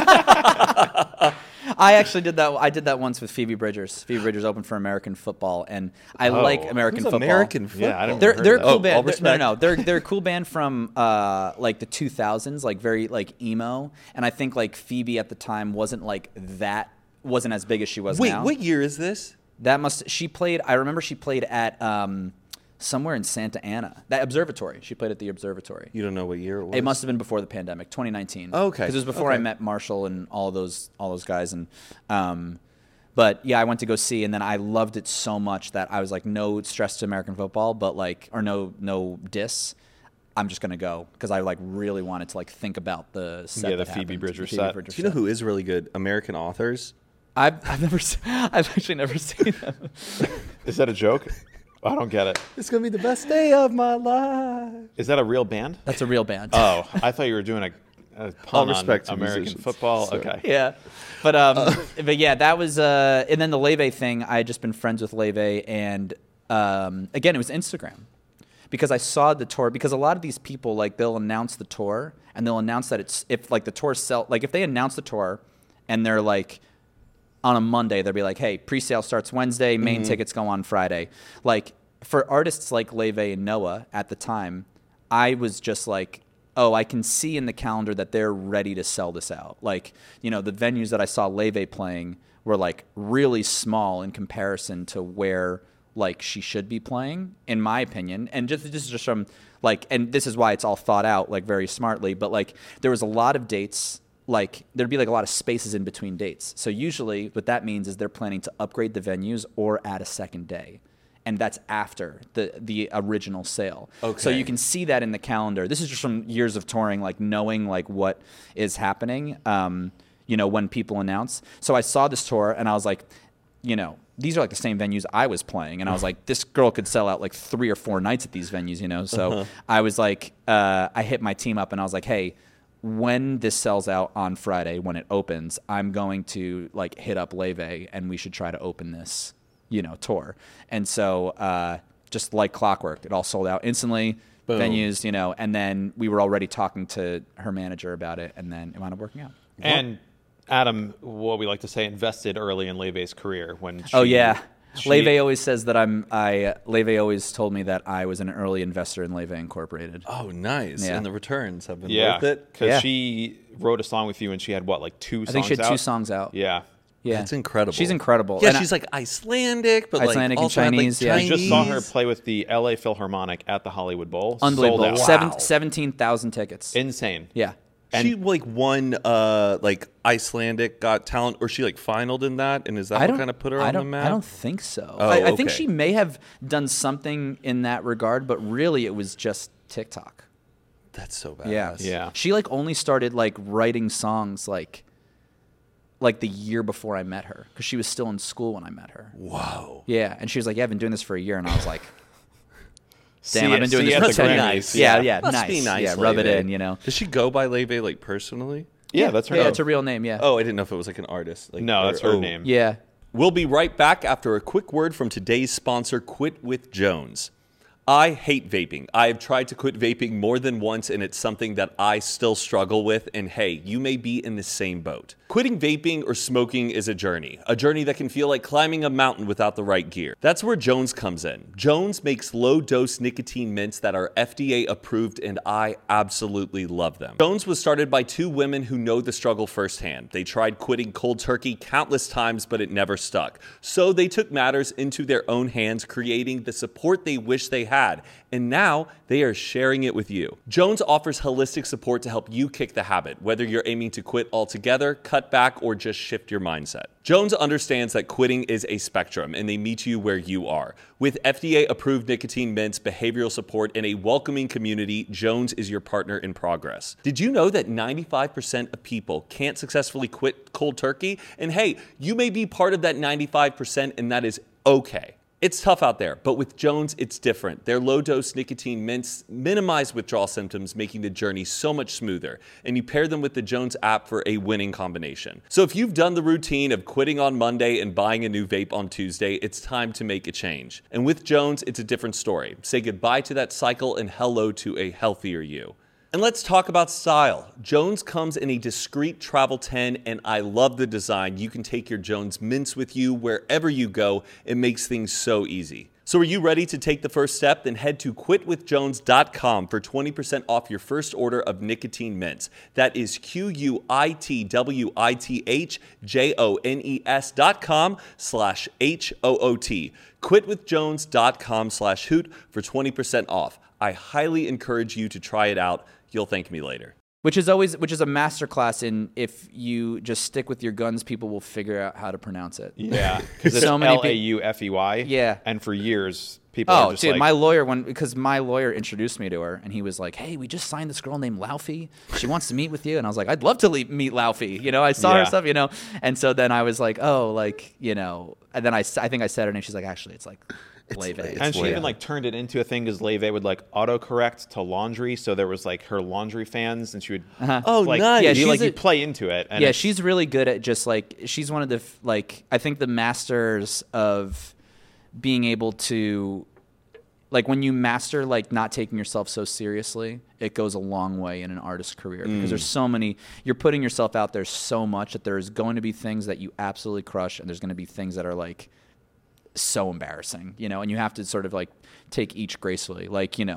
I actually did that. I did that once with Phoebe Bridgers. Phoebe Bridgers opened for American football, and I like American Who's football. American football? Yeah, I don't- They're heard they're a that. cool Oh, all band. They're- No, respect. no, no. They're they're a cool band from uh, like the two thousands, like very like emo. And I think like Phoebe at the time wasn't like that, wasn't as big as she was Wait, now. what year is this? That must she played. I remember she played at um, somewhere in Santa Ana, that observatory. She played at the observatory. You don't know what year it was? It must have been before the pandemic, twenty nineteen. Oh, okay. Because it was before I Okay. met Marshall and all those all those guys. And um, but yeah, I went to go see, and then I loved it so much that I was like, no stress to American football, but like, or no no diss. I'm just gonna go because I like really wanted to like think about the set. Yeah, the that Phoebe happened. Bridgers Phoebe set. Bridgers Do you know set. who is really good? American authors. I've I've never se- I've actually never seen them. Is that a joke? I don't get it. It's gonna be the best day of my life. Is that a real band? That's a real band. Oh, I thought you were doing a, a All pun respect to on American musicians. football. Sorry. Okay. Yeah, but um, but yeah, that was uh, and then the Leve thing. I had just been friends with Leve, and um, again, it was Instagram because I saw the tour. Because a lot of these people, like, they'll announce the tour, and they'll announce that it's if like the tour sell, like if they announce the tour, and they're like on a Monday, they'll be like, hey, pre-sale starts Wednesday, main tickets go on Friday. Like for artists like Leve and Noah at the time, I was just like, oh, I can see in the calendar that they're ready to sell this out. Like, you know, the venues that I saw Leve playing were like really small in comparison to where like she should be playing, in my opinion. And just this is just from like, and this is why it's all thought out like very smartly. But like, there was a lot of dates. Like there'd be like a lot of spaces in between dates. So usually, what that means is they're planning to upgrade the venues or add a second day, and that's after the the original sale. Okay. So you can see that in the calendar. This is just from years of touring, like knowing like what is happening. Um, you know, when people announce. So I saw this tour, and I was like, you know, these are like the same venues I was playing. And I was like, this girl could sell out like three or four nights at these venues, you know? So uh-huh. I was like, uh, I hit my team up and I was like, hey, when this sells out on Friday, when it opens, I'm going to like hit up Leve and we should try to open this, you know, tour. And so uh, just like clockwork, it all sold out instantly. Boom. Venues, you know, and then we were already talking to her manager about it, and then it wound up working out. And Adam, what we like to say, invested early in Leve's career when she, oh yeah, she, Leve always says that I'm. I Leve always told me that I was an early investor in Leve Incorporated. Oh, nice! Yeah. And the returns have been yeah, worth it. Because yeah. she wrote a song with you, and she had what, like two songs out? I think she had out? two songs out. Yeah. Yeah, that's incredible. She's incredible. Yeah, and she's I, like Icelandic, but Icelandic like and Chinese. Had, like, yeah, I just saw her play with the L A Philharmonic at the Hollywood Bowl. Unbelievable! Sold out. Seven, Wow. seventeen thousand tickets. Insane. Yeah. And she like won uh, like Icelandic Got Talent, or she like finaled in that, and is that I what kind of put her I on the don't, map? I don't think so. Oh, I, I okay. think she may have done something in that regard, but really it was just TikTok. That's so badass. Yeah, yeah. She like only started like writing songs like like the year before I met her, because she was still in school when I met her. Whoa. Yeah, and she was like, "Yeah, I've been doing this for a year," and I was like, See "Damn, I've been it- doing see this at for the ten Grammys. years." Yeah, yeah, Must nice. be nice. Yeah, rub it Leve. in, you know. Does she go by Leve like personally? Yeah, that's her Yeah, name. it's a real name. Yeah. Oh, I didn't know if it was like an artist. Like, No, or- that's her oh. name. Yeah. We'll be right back after a quick word from today's sponsor, Quit with Jones. I hate vaping. I have tried to quit vaping more than once, and it's something that I still struggle with. And hey, you may be in the same boat. Quitting vaping or smoking is a journey, a journey that can feel like climbing a mountain without the right gear. That's where Jones comes in. Jones makes low-dose nicotine mints that are F D A approved, and I absolutely love them. Jones was started by two women who know the struggle firsthand. They tried quitting cold turkey countless times, but it never stuck. So they took matters into their own hands, creating the support they wish they had. Had, and now they are sharing it with you. Jones offers holistic support to help you kick the habit, whether you're aiming to quit altogether, cut back, or just shift your mindset. Jones understands that quitting is a spectrum, and they meet you where you are. With F D A-approved nicotine mints, behavioral support, and a welcoming community, Jones is your partner in progress. Did you know that ninety-five percent of people can't successfully quit cold turkey? And hey, you may be part of that ninety-five percent, and that is okay. It's tough out there, but with Jones, it's different. Their low-dose nicotine mints minimize withdrawal symptoms, making the journey so much smoother. And you pair them with the Jones app for a winning combination. So if you've done the routine of quitting on Monday and buying a new vape on Tuesday, it's time to make a change. And with Jones, it's a different story. Say goodbye to that cycle and hello to a healthier you. And let's talk about style. Jones comes in a discreet travel ten, and I love the design. You can take your Jones mints with you wherever you go. It makes things so easy. So are you ready to take the first step? Then head to quit with jones dot com for twenty percent off your first order of nicotine mints. That is Q U I T W I T H J O N E S dot com slash H O O T. quit with jones dot com slash hoot for twenty percent off. I highly encourage you to try it out. You'll thank me later. Which is always, which is a masterclass in, if you just stick with your guns, people will figure out how to pronounce it. Yeah, because it's So many L A U F E Y. Yeah. And for years, people Oh, are just dude, like, my lawyer, when because my lawyer introduced me to her, and he was like, "Hey, we just signed this girl named Laufey. She wants to meet with you." And I was like, "I'd love to le- meet Laufey." You know, I saw Yeah. her stuff, you know. And so then I was like, "Oh, like, you know." And then I, s- I think I said her name. She's like, "Actually, it's like Leve." Leve. and she Leve. even like turned it into a thing because Leve would like autocorrect to laundry. So there was like her laundry fans, and she would Oh, like, nice. Yeah, you, she's like a- you play into it. And Yeah, it's- she's really good at just like, she's one of the, f- like, I think the masters of being able to, like, when you master, like, not taking yourself so seriously, it goes a long way in an artist's career because there's so many, you're putting yourself out there so much that there's going to be things that you absolutely crush, and there's going to be things that are, like, so embarrassing, you know, and you have to sort of, like, take each gracefully. Like, you know,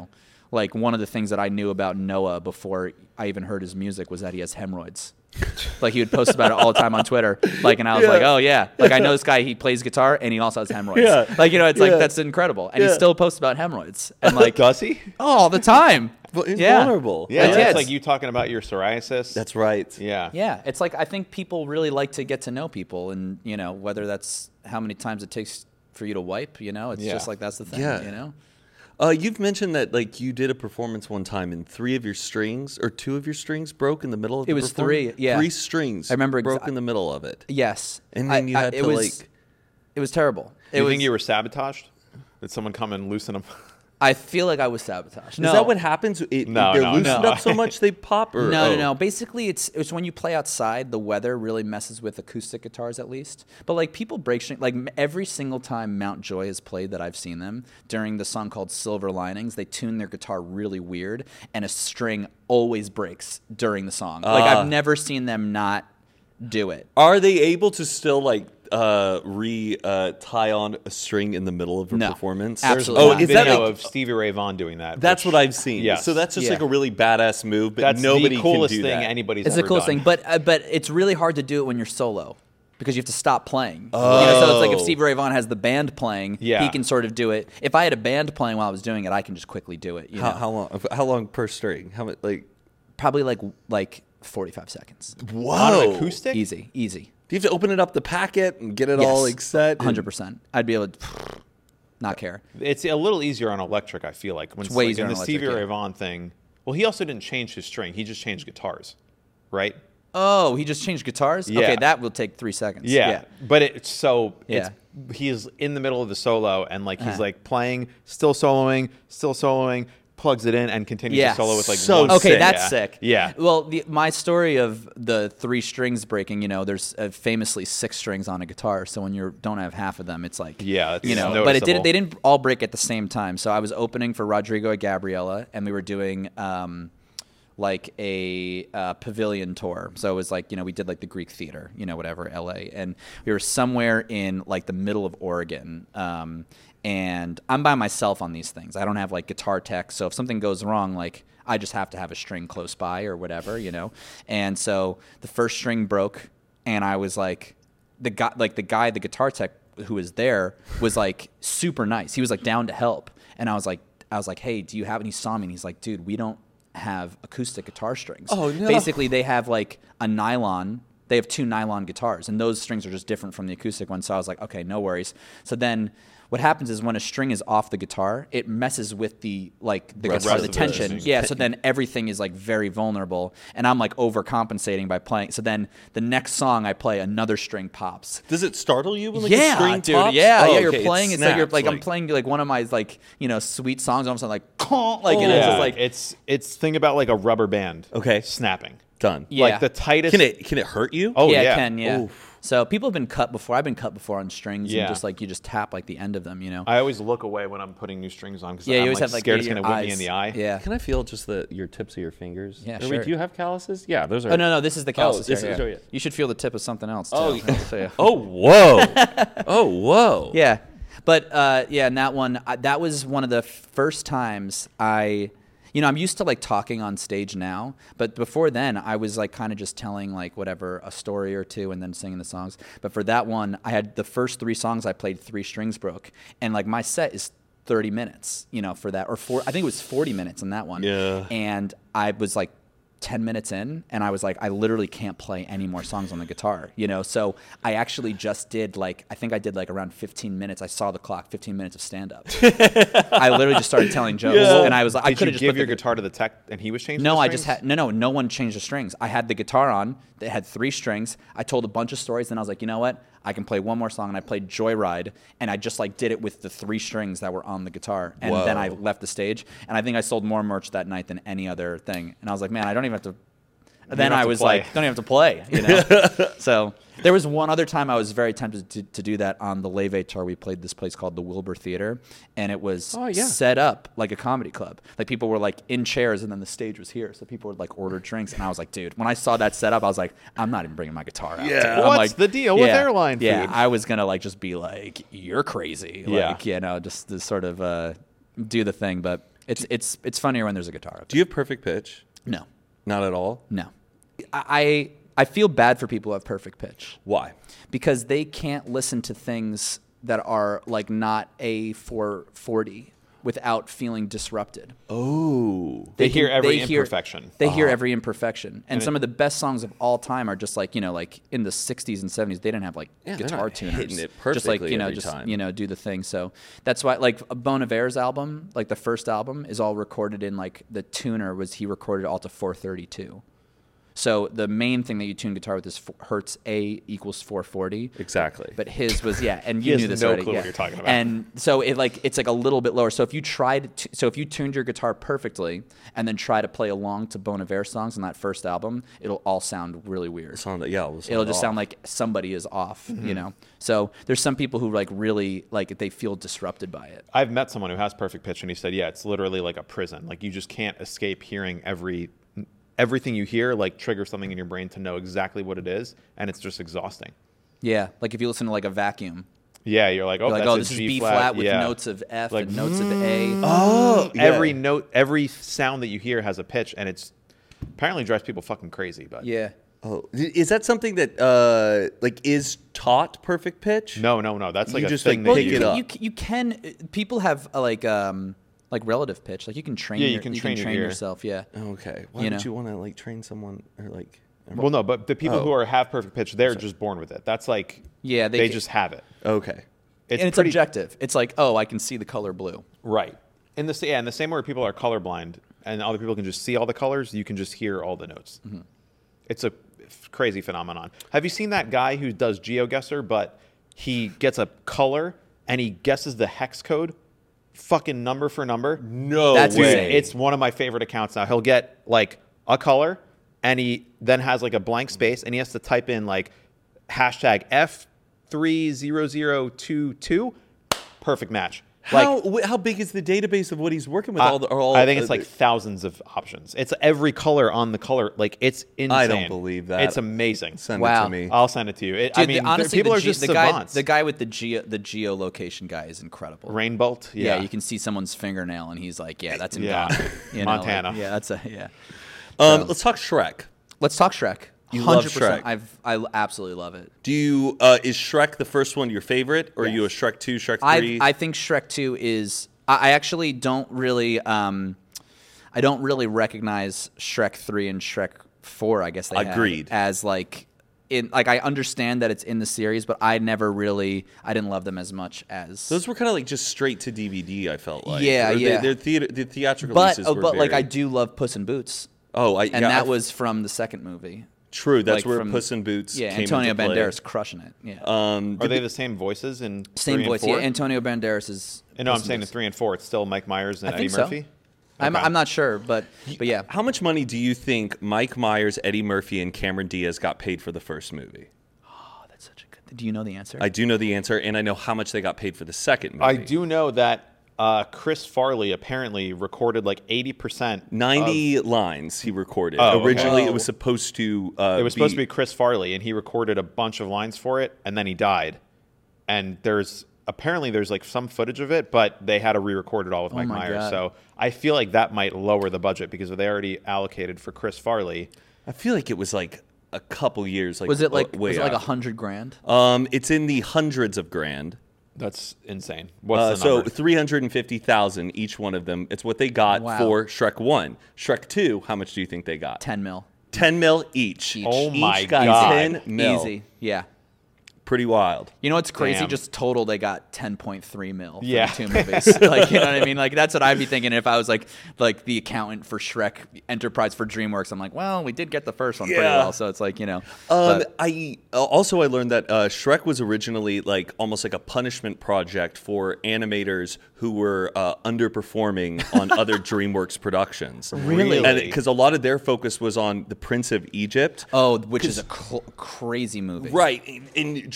like one of the things that I knew about Noah before I even heard his music was that he has hemorrhoids. Like he would post about it all the time on Twitter. Like, and I was Yeah. like, oh yeah, like I know this guy. He plays guitar and he also has hemorrhoids. Yeah. Like you know, it's Yeah. like that's incredible. And Yeah. he still posts about hemorrhoids and like Does he? oh, all the time. Well, it's Yeah. vulnerable. Yeah, Yeah, it's it's- like you talking about your psoriasis. That's right. yeah. Yeah, it's like I think people really like to get to know people, and you know whether that's how many times it takes for you to wipe. You know, it's Yeah. just like that's the thing. Yeah. You know. Uh, you've mentioned that like you did a performance one time and three of your strings or two of your strings broke in the middle of the It was performance? three, yeah. Three strings I remember exa- broke in the middle of it. Yes. And then I- you I- had it to was, like It was terrible. Do It you was, think you were sabotaged? Did someone come and loosen them? I feel like I was sabotaged. Is that what happens? It, No, they're no, loosened no. up so much they pop or No, oh. no, no. Basically, it's it's when you play outside, the weather really messes with acoustic guitars, at least. But like people break string, like m- every single time Mount Joy has played that I've seen them during the song called Silver Linings, they tune their guitar really weird, and a string always breaks during the song. Like Ah. I've never seen them not do it. Are they able to still like uh, re uh, tie on a string in the middle of a No. performance? Absolutely Oh, not. is video that like, of Stevie Ray Vaughan doing that? that's which- what I've seen. Yes. So that's just Yeah. like a really badass move, but That's nobody the coolest can do thing that. anybody's It's the ever coolest done. thing, but uh, but it's really hard to do it when you're solo because you have to stop playing. Oh. You know, so it's like if Stevie Ray Vaughan has the band playing, Yeah. he can sort of do it. If I had a band playing while I was doing it, I can just quickly do it. You How, know? how long? How long per string? How much? Like Probably like like forty-five seconds. whoa! on an acoustic? Easy, easy. Do you have to open it up the packet and get it all like set? one hundred percent. I'd be able to not care. It's a little easier on electric, I feel like. When It's way like easier in on the electric, Stevie yeah. Ray Vaughan thing. Well, he also didn't change his string. He just changed guitars, right? Oh, he just changed guitars? Yeah. Okay, that will take three seconds. Yeah. But it's so Yeah. it's he is in the middle of the solo and like he's Uh-huh. like playing, still soloing, still soloing, plugs it in and continues Yeah. to solo with like So one Okay, sick. that's yeah. sick. Yeah. Well, the, my story of the three strings breaking, you know, there's uh, famously six strings on a guitar. So when you don't have half of them, it's like, Yeah, it's you know. But it noticeable. didn't. They didn't all break at the same time. So I was opening for Rodrigo and Gabriela, and we were doing um, like a uh, pavilion tour. So it was like, you know, we did like the Greek Theater, you know, whatever, L A, and we were somewhere in like the middle of Oregon. Um, and I'm by myself on these things. I don't have like guitar tech. So if something goes wrong, like I just have to have a string close by or whatever, you know. And so the first string broke, and I was like, the guy, like the guy, the guitar tech who was there was like super nice. He was like down to help, and I was like, I was like, hey, do you have? And he saw me, and he's like, dude, we don't have acoustic guitar strings. Oh, no. Basically, they have like a nylon. They have two nylon guitars, and those strings are just different from the acoustic ones. So I was like, okay, no worries. So then what happens is when a string is off the guitar, it messes with the like the Rest guitar, of the the tension. strings. Yeah, so then everything is like very vulnerable, and I'm like overcompensating by playing. So then the next song I play, another string pops. Does it startle you when like a Yeah, string dude. pops? Yeah, Oh, yeah. You're okay, it playing. It's like you're snaps, like, I'm playing like one of my like you know sweet songs. All of a sudden like like and it's Yeah, just like it's it's think about like a rubber band. Okay. Snapping. Done. Yeah. Like the tightest Can it can it hurt you? Oh yeah, yeah. it can yeah. Oof. So people have been cut before. I've been cut before on strings Yeah. and just like you just tap like the end of them. You know. I always look away when I'm putting new strings on because yeah, I'm you always like, have like scared your, it's gonna your whip me in eyes. the eye. Yeah. Can I feel just the your tips of your fingers? Yeah, Or sure. Wait, do you have calluses? Yeah, those are. Oh no, no, this is the calluses. this here, is- yeah. oh, yeah. You should feel the tip of something else. Too. Oh, I'll tell you. Oh whoa! oh whoa! Yeah, but uh, yeah, and that one, I, that was one of the first times I, you know, I'm used to like talking on stage now, but before then, I was like kind of just telling like whatever a story or two and then singing the songs. But for that one, I had the first three songs I played, three strings broke, and like my set is thirty minutes, you know, for that, or four, I think it was forty minutes in that one. Yeah. And I was like ten minutes in, and I was like, I literally can't play any more songs on the guitar, you know? So I actually just did like, I think I did like around fifteen minutes. I saw the clock, fifteen minutes of stand up. I literally just started telling jokes, Yeah. and I was like, I Did could you have just give put your the, guitar to the tech and he was changing? No, the I just strings? had no, no, no one changed the strings. I had the guitar on. It had three strings. I told a bunch of stories, and I was like, you know what? I can play one more song, and I played Joyride, and I just like did it with the three strings that were on the guitar, and then I Whoa. left the stage, and I think I sold more merch that night than any other thing. And I was like, man, I don't even have to. Then have I to was play. like, don't even have to play, you know. So there was one other time I was very tempted to, to do that on the Leve tour. We played this place called the Wilbur Theater, and it was Oh, yeah. set up like a comedy club. Like people were like in chairs, and then the stage was here, so people would like order drinks. And I was like, dude, when I saw that setup, I was like, I'm not even bringing my guitar out. Yeah. dude. I'm What's like, the deal with yeah, airline Yeah, food? I was gonna like just be like, you're crazy, Yeah. like you know, just to sort of uh, do the thing, but. It's it's it's funnier when there's a guitar. Do you have perfect pitch? No, Not at all. no. I I feel bad for people who have perfect pitch Why? because they can't listen to things that are like not A four forty without feeling disrupted. Oh. They hear can- every hear- imperfection. They hear every imperfection. And, And some it- of the best songs of all time are just like, you know, like in the sixties and seventies, they didn't have like Yeah, they're guitar not tuners. hitting it just like, perfectly you know, every just, time. you know, do the thing. So that's why, like, Bon Iver's album, like the first album, is all recorded in like the tuner was he recorded all to four thirty-two. So the main thing that you tune guitar with is f- Hertz A equals four forty. Exactly. But his was yeah, and He you has knew this no already. clue what yeah. you're talking about. And so it like it's like a little bit lower. So if you tried, to, so if you tuned your guitar perfectly and then try to play along to Bon Iver songs on that first album, it'll all sound really weird. Sound, yeah, it'll, sound It'll just off. sound like somebody is off, you know. So there's some people who like really like they feel disrupted by it. I've met someone who has perfect pitch, and he said, "Yeah, it's literally like a prison. Like you just can't escape hearing every everything you hear. Like triggers something in your brain to know exactly what it is, and it's just exhausting." Yeah, like if you listen to like a vacuum, Yeah, you're like, "Oh, you're like, that's oh, a this is G B flat with yeah. notes of F Like, and notes of A. Oh, yeah. Every note, every sound that you hear has a pitch, and it's apparently drives people fucking crazy." But Yeah. Oh, is that something that uh like is taught perfect pitch? no, no, no, that's like You a just, thing like, that Well, pick you you it can, up. you, c- you can. uh, People have uh, like um like relative pitch. Like you can train. Yeah, you your, can you train can your train ear. yourself. Yeah. Okay. Why You would know? you want to like train someone or like? Well, no, but the people who Oh. are have perfect pitch, they're just born with it. That's like Yeah, they they, ca- just have it. Okay. It's and it's pretty objective. It's like, oh, I can see the color blue. right. In the sa- yeah, in the same way people are colorblind and other people can just see all the colors, you can just hear all the notes. Mm-hmm. It's a f- crazy phenomenon. Have you seen that guy who does GeoGuessr, but he gets a color and he guesses the hex code, fucking number for number? No That's Dude, insane. it's one of my favorite accounts now. He'll get like a color and he then has like a blank space and he has to type in like hashtag F three zero zero two two. Perfect match. How Like, wh- how big is the database of what he's working with? I, all the all, I think uh, it's like the- thousands of options. It's every color on the color. Like it's insane. I don't believe that. It's amazing. Send it Wow. to me. I'll send it to you. It, Dude, I mean, the, honestly, people the are G- just the guy, savants. the guy with the geo, the geolocation guy is incredible. Rainbolt. Yeah. Yeah, you can see someone's fingernail, and he's like, "Yeah, that's in Yeah. Ghana." You know, like, Montana. yeah, that's a yeah. Um, let's talk Shrek. Let's talk Shrek. You one love hundred percent. Shrek. I've I absolutely love it. Do you uh, is Shrek the first one your favorite, or are you a Yes. Shrek two, Shrek I three? I think Shrek two is. I, I actually don't really. Um, I don't really recognize Shrek three and Shrek four. I guess they had Agreed. as like. In, like I understand that it's in the series, but I never really I didn't love them as much as Those were kind of like just straight to D V D. I felt like. Yeah, Or they- yeah. Their theater, the theatrical but releases oh, were but like very- I do love Puss in Boots, Oh, I, and yeah, that I- was from the second movie. true. That's like, where from- Puss in Boots. Yeah, came Antonio into play. Banderas crushing it. Yeah, Um, Are did they the- the same voices in same three voice. And Yeah, four? Antonio Banderas is. And no, I'm Puss in saying in Boots. three and four, it's still Mike Myers and I Eddie think so. Murphy. I'm Okay. I'm not sure, but but yeah. How much money do you think Mike Myers, Eddie Murphy, and Cameron Diaz got paid for the first movie? Oh, that's such a good. Do you know the answer? I do know the answer, and I know how much they got paid for the second movie. I do know that uh, Chris Farley apparently recorded like eighty percent. ninety lines he recorded. Oh, okay. Originally, it Oh. was supposed to. Uh, It was supposed to be Chris Farley, and he recorded a bunch of lines for it, and then he died. And there's apparently there's like some footage of it, but they had to re-record it all with Mike my Myers. God. So I feel like that might lower the budget because they already allocated for Chris Farley. I feel like it was like a couple years. Like was it like uh, way was it like a after. hundred grand? Um, it's in the hundreds of grand. That's insane. What's Uh, the so number? three hundred and fifty thousand each one of them. It's what they got Wow. for Shrek one. Shrek two. How much do you think they got? Ten mil. Ten mil each. Each. Oh my Each got God. ten mil. Easy. Yeah. Pretty wild. You know what's crazy? Damn. Just total, they got ten point three mil for Yeah. the two movies. Like, you know what I mean? Like, that's what I'd be thinking if I was like, like the accountant for Shrek Enterprise for DreamWorks. I'm like, well, we did get the first one pretty Yeah. well, so it's like, you know. Um, but- I uh, also I learned that uh, Shrek was originally like almost like a punishment project for animators who were uh, underperforming on other DreamWorks productions. Really? And because a lot of their focus was on the Prince of Egypt. oh, which is a cl- crazy movie. Right, and, and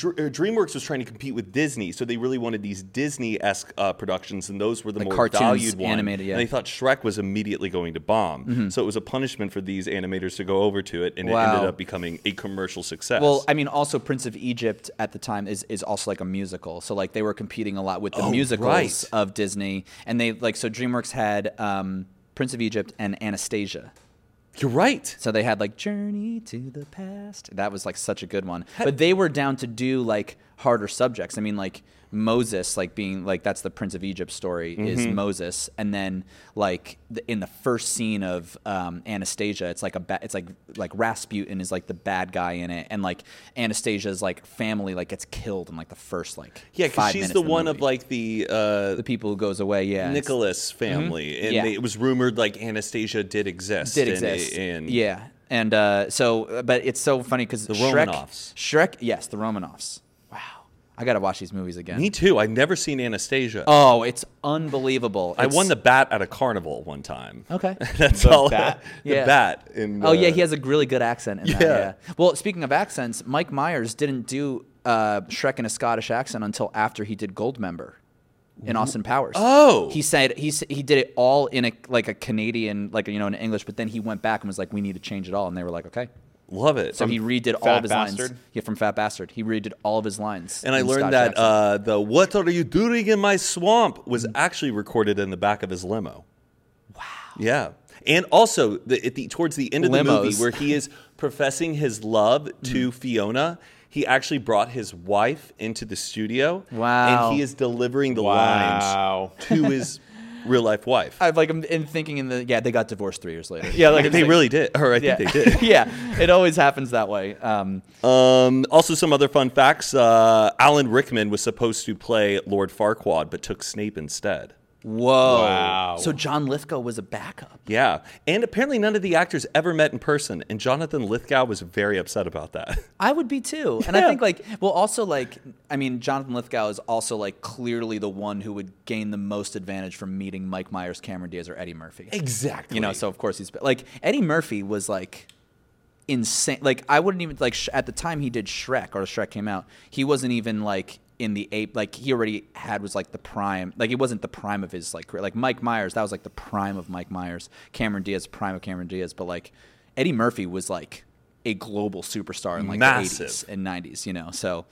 Dr- uh, DreamWorks was trying to compete with Disney, so they really wanted these Disney-esque uh, productions, and those were the Like more cartoons, valued ones. animated, yeah. And they thought Shrek was immediately going to bomb, mm-hmm. so it was a punishment for these animators to go over to it, and Wow. it ended up becoming a commercial success. Well, I mean, also Prince of Egypt at the time is, is also like a musical. So like they were competing a lot with the Oh, musicals right. of Disney, and they like so DreamWorks had um, Prince of Egypt and Anastasia. You're right. So they had like Journey to the Past. That was like such a good one. But they were down to do like harder subjects. I mean, like Moses, like being like that's the Prince of Egypt story Mm-hmm. is Moses, and then like the, in the first scene of um, Anastasia, it's like a ba- it's like like Rasputin is like the bad guy in it, and like Anastasia's like family like gets killed in like the first like Yeah, because five she's minutes the of one movie. of like the uh, the people who goes away. Yeah, it's- Nicholas family, and Yeah. they, it was rumored like Anastasia did exist. did and- exist. And, yeah, and uh, so, but it's so funny because The Shrek, Romanovs. Shrek, yes, the Romanovs. Wow, I gotta watch these movies again. Me too. I've never seen Anastasia. Oh, it's unbelievable. I It's- won the bat at a carnival one time. Okay. That's The all. bat? The Yeah. bat. In, Oh yeah, uh, he has a really good accent in that. Yeah. Yeah. Well, speaking of accents, Mike Myers didn't do uh, Shrek in a Scottish accent until after he did Goldmember in Austin Powers. Oh. He said he s- he did it all in a like a Canadian like you know in English, but then he went back and was like, we need to change it all, and they were like, okay. Love it. So he redid all Fat of his Bastard? lines. Yeah, from Fat Bastard. He redid all of his lines. and I in learned Scottish that accent. uh, the "What are you doing in my swamp" was Mm. actually recorded in the back of his limo. Wow. Yeah. And also, the, at the towards the end of the Limos. movie, where he is professing his love to Fiona, he actually brought his wife into the studio. Wow. And he is delivering the Wow. lines to his real life wife. I've like I'm in thinking in the yeah they got divorced three years later. Yeah, like it's they like- really did, or I think yeah. they did. yeah, it always happens that way. Um, Um, also, some other fun facts. Uh, Alan Rickman was supposed to play Lord Farquaad, but took Snape instead. Whoa. Wow. So John Lithgow was a backup. Yeah. And apparently none of the actors ever met in person, and Jonathan Lithgow was very upset about that. I would be too. And I think like well also like I mean Jonathan Lithgow is also like clearly the one who would gain the most advantage from meeting Mike Myers, Cameron Diaz, or Eddie Murphy. Exactly. You know, so of course he's like Eddie Murphy was like insane. Like I wouldn't even like sh- at the time he did Shrek or Shrek came out, he wasn't even like in the ape like he already had was like the prime like it wasn't the prime of his like career. Like Mike Myers, that was like the prime of Mike Myers. Cameron Diaz, prime of Cameron Diaz, but like Eddie Murphy was like a global superstar in like Massive. the eighties and nineties, you know. So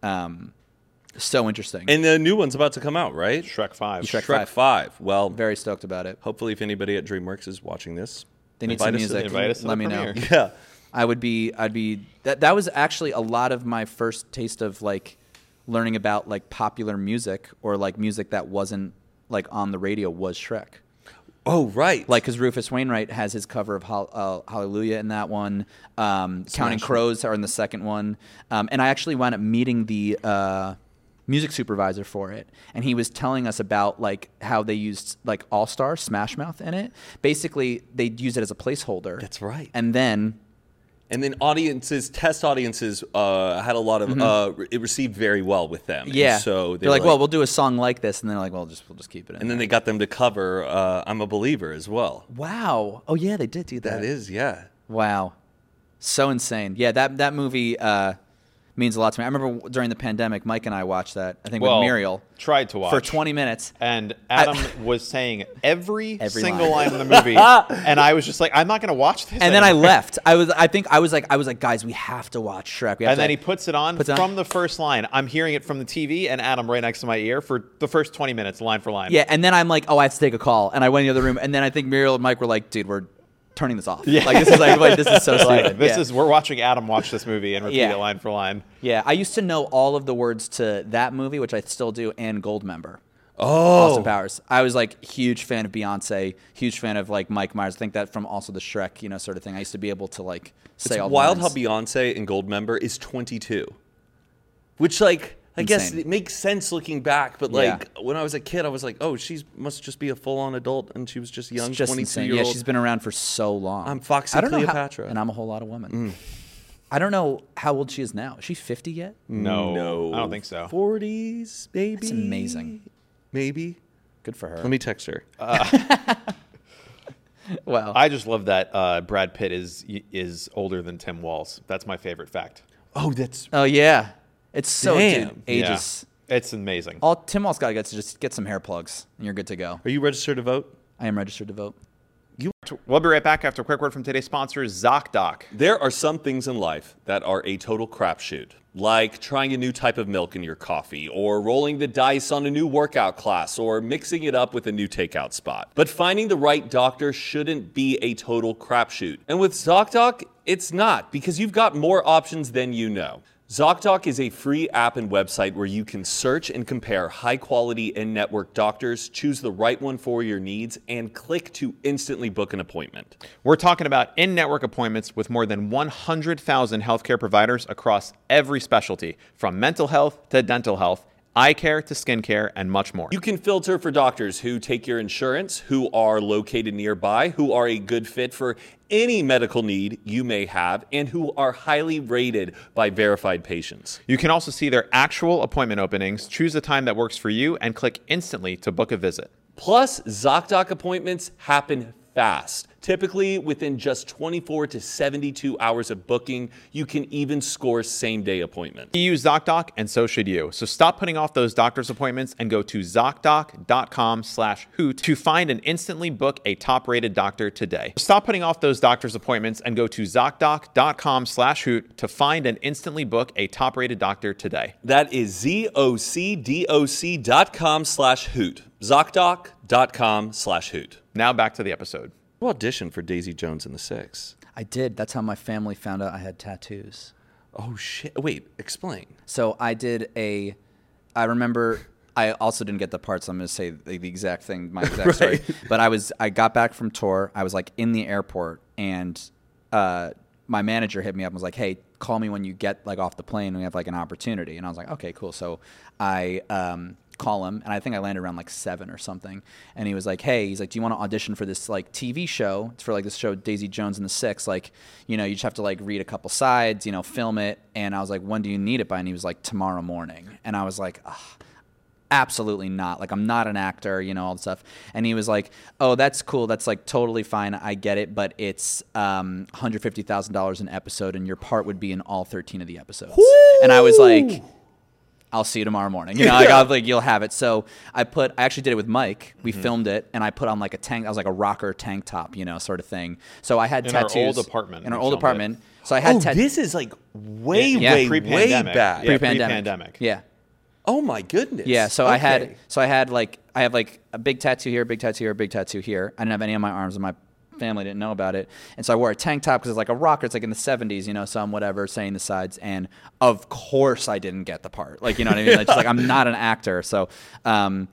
um so interesting. And the new one's about to come out, right? Shrek five. Shrek Shrek five. Well, Very stoked about it. hopefully if anybody at DreamWorks is watching this, They need invite some us to- music. invite us to Let the me know. premiere. Yeah. I would be I'd be that that was actually a lot of my first taste of like learning about like popular music or like music that wasn't like on the radio was Shrek. Oh, right. Like because Rufus Wainwright has his cover of Hall- uh, Hallelujah in that one. Um, Counting Crows are in the second one. Um, and I actually wound up meeting the uh, music supervisor for it, and he was telling us about like how they used like All Star Smash Mouth in it. Basically, they use it as a placeholder. That's right. And then And then audiences, test audiences, uh, had a lot of. Uh, it received very well with them. And yeah, so they're like, well, we'll do a song like this, and they're like, well, just we'll just keep it in. and then there. they got them to cover uh, "I'm a Believer" as well. Wow. Oh yeah, they did do that. That is, yeah. Wow. So insane. Yeah, that that movie uh, means a lot to me. I remember during the pandemic, Mike and I watched that. I think Well, with Muriel tried to watch for twenty minutes. And Adam was saying every, Every single line. line. in the movie, and I was just like, I'm not going to watch this. And then I anymore. left. I was. I think I was like. I was like, guys, we have to watch Shrek. We have And to, then he puts it on puts it on. from the first line. I'm hearing it from the T V, and Adam right next to my ear for the first twenty minutes, line for line. Yeah, and then I'm like, oh, I have to take a call, and I went in the other room, and then I think Muriel and Mike were like, dude, we're turning this off. Yeah. Like this is like, like this is so Like, stupid. this Yeah. is we're watching Adam watch this movie and repeat Yeah. it line for line. Yeah, I used to know all of the words to that movie, which I still do, and Goldmember. Oh, Austin Powers. I was like huge fan of Beyonce, huge fan of like Mike Myers. I think that from also the Shrek, you know, sort of thing. I used to be able to like say it's all the wild how lines. Beyonce in Goldmember is twenty-two, which like I guess Insane. it makes sense looking back, but Yeah. like when I was a kid, I was like, oh, she must just be a full-on adult, and she was just young, It's just twenty-two insane. year Yeah, old. she's been around for so long. I'm Foxy I don't know how- Cleopatra. and I'm a whole lot of women. I don't know how old she is now. Is she fifty yet? No, no, I don't think so. forties, maybe. That's amazing. Maybe. Good for her. Let me text her. Wow. I just love that uh, Brad Pitt is is older than Tim Walz. That's my favorite fact. oh, that's oh yeah. It's so Damn. dude, ages. Yeah. It's amazing. All Tim Wall's got to get to just get some hair plugs, and you're good to go. Are you registered to vote? I am registered to vote. We'll be right back after a quick word from today's sponsor, ZocDoc. There are some things in life that are a total crapshoot, like trying a new type of milk in your coffee, or rolling the dice on a new workout class, or mixing it up with a new takeout spot. But finding the right doctor shouldn't be a total crapshoot. And with ZocDoc, it's not, because you've got more options than you know. ZocDoc is a free app and website where you can search and compare high-quality in-network doctors, choose the right one for your needs, and click to instantly book an appointment. We're talking about in-network appointments with more than one hundred thousand healthcare providers across every specialty, from mental health to dental health, eye care to skincare, and much more. You can filter for doctors who take your insurance, who are located nearby, who are a good fit for any medical need you may have, and who are highly rated by verified patients. You can also see their actual appointment openings, choose a time that works for you, and click instantly to book a visit. Plus, ZocDoc appointments happen fast. Typically, within just twenty-four to seventy-two hours of booking, you can even score same-day appointments. You use ZocDoc, and so should you. So stop putting off those doctor's appointments and go to ZocDoc.com slash hoot to find and instantly book a top-rated doctor today. Stop putting off those doctor's appointments and go to ZocDoc.com slash hoot to find and instantly book a top-rated doctor today. That is Z-O-C-D-O-C dot com slash hoot. ZocDoc.com slash hoot. Now back to the episode. You auditioned for Daisy Jones and the Six. I did. That's how my family found out I had tattoos. Oh, shit. Wait, explain. So I did a, I remember, I also didn't get the part, so I'm going to say the, the exact thing, my exact story. Right. But I was, I got back from tour. I was like in the airport, and uh, my manager hit me up and was like, hey, call me when you get like off the plane and we have like an opportunity. And I was like, okay, cool. So I um, call him, and I think I landed around like seven or something. And he was like, hey, he's like, do you want to audition for this like T V show? It's for like this show, Daisy Jones and the Six. Like, you know, you just have to like read a couple sides, you know, film it. And I was like, when do you need it by? And he was like, tomorrow morning. And I was like, ugh. Absolutely not. Like, I'm not an actor, you know, all the stuff. And he was like, oh, that's cool. That's like totally fine. I get it. But it's um, one hundred fifty thousand dollars an episode, and your part would be in all thirteen of the episodes. Woo! And I was like, I'll see you tomorrow morning. You know, I got like, you'll have it. So I put, I actually did it with Mike. We mm-hmm. filmed it, and I put on like a tank, I was like a rocker tank top, you know, sort of thing. So I had in tattoos. In our old apartment. In our old apartment. It. So I had oh, tattoos. This is like way, yeah, way, pre-pandemic. way back. Yeah, pre-pandemic. pre-pandemic. Yeah. Oh my goodness. Yeah, so okay. I had so I had like I have like a big tattoo here, a big tattoo here, a big tattoo here. I didn't have any on my arms, and my family didn't know about it. And so I wore a tank top because it's like a rocker. It's like in the seventies, you know, so I'm whatever, saying the sides. And of course I didn't get the part. Like, you know what I mean? Like, just like, I'm not an actor. So um,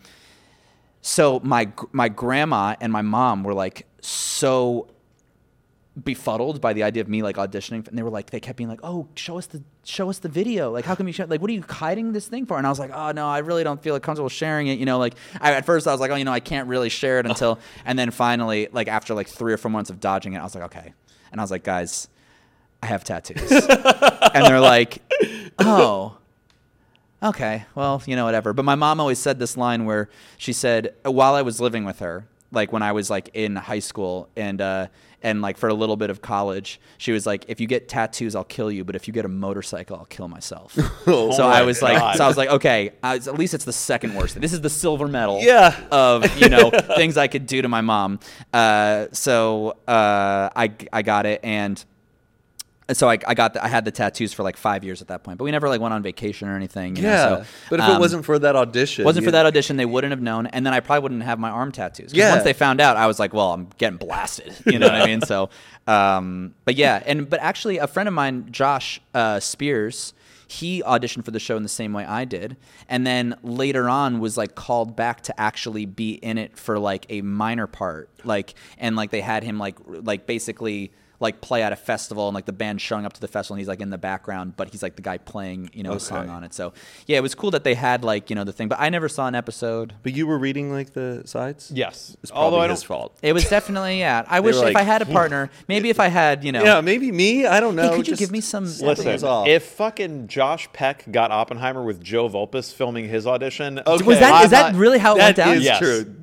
so my my grandma and my mom were like so befuddled by the idea of me like auditioning, and they were like, they kept being like, oh, show us the show us the video, like how come you show, like what are you hiding this thing for? And I was like, oh no, I really don't feel like comfortable sharing it, you know, like I, at first I was like, oh, you know, I can't really share it until and then finally, like after like three or four months of dodging it, I was like, okay. And I was like, guys, I have tattoos. And they're like, oh, okay, well, you know, whatever. But my mom always said this line where she said, while I was living with her, like when I was like in high school and uh and like for a little bit of college, she was like, if you get tattoos, I'll kill you, but if you get a motorcycle, I'll kill myself. Oh so my I was like, God. so I was like, okay, I was, at least it's the second worst. This is the silver medal Yeah. of, you know, things I could do to my mom. Uh, so uh, I I got it, and so I, I got the, I had the tattoos for like five years at that point, but we never like went on vacation or anything. You Yeah. know, so, but if um, it wasn't for that audition. wasn't for you- that audition, they wouldn't have known, and then I probably wouldn't have my arm tattoos. 'Cause Yeah. once they found out, I was like, well, I'm getting blasted. You know what I mean? So, um, but yeah, and but actually, a friend of mine, Josh uh, Spears, he auditioned for the show in the same way I did, and then later on was like called back to actually be in it for like a minor part, like and like they had him like like basically. like play at a festival, and like the band showing up to the festival, and he's like in the background, but he's like the guy playing, you know, a song Okay. on it. So yeah, it was cool that they had like, you know, the thing, but I never saw an episode. But you were reading like the sides? Yes. It's Although probably I his don't. fault. It was definitely, yeah. I wish were if like, I had a partner, maybe if I had, you know. Yeah, maybe me. I don't know. Hey, could you Just give me some? something was Listen, off. if fucking Josh Peck got Oppenheimer with Joe Volpus filming his audition, Okay. Was that I'm is that not- really how it went That down? is Yes. true.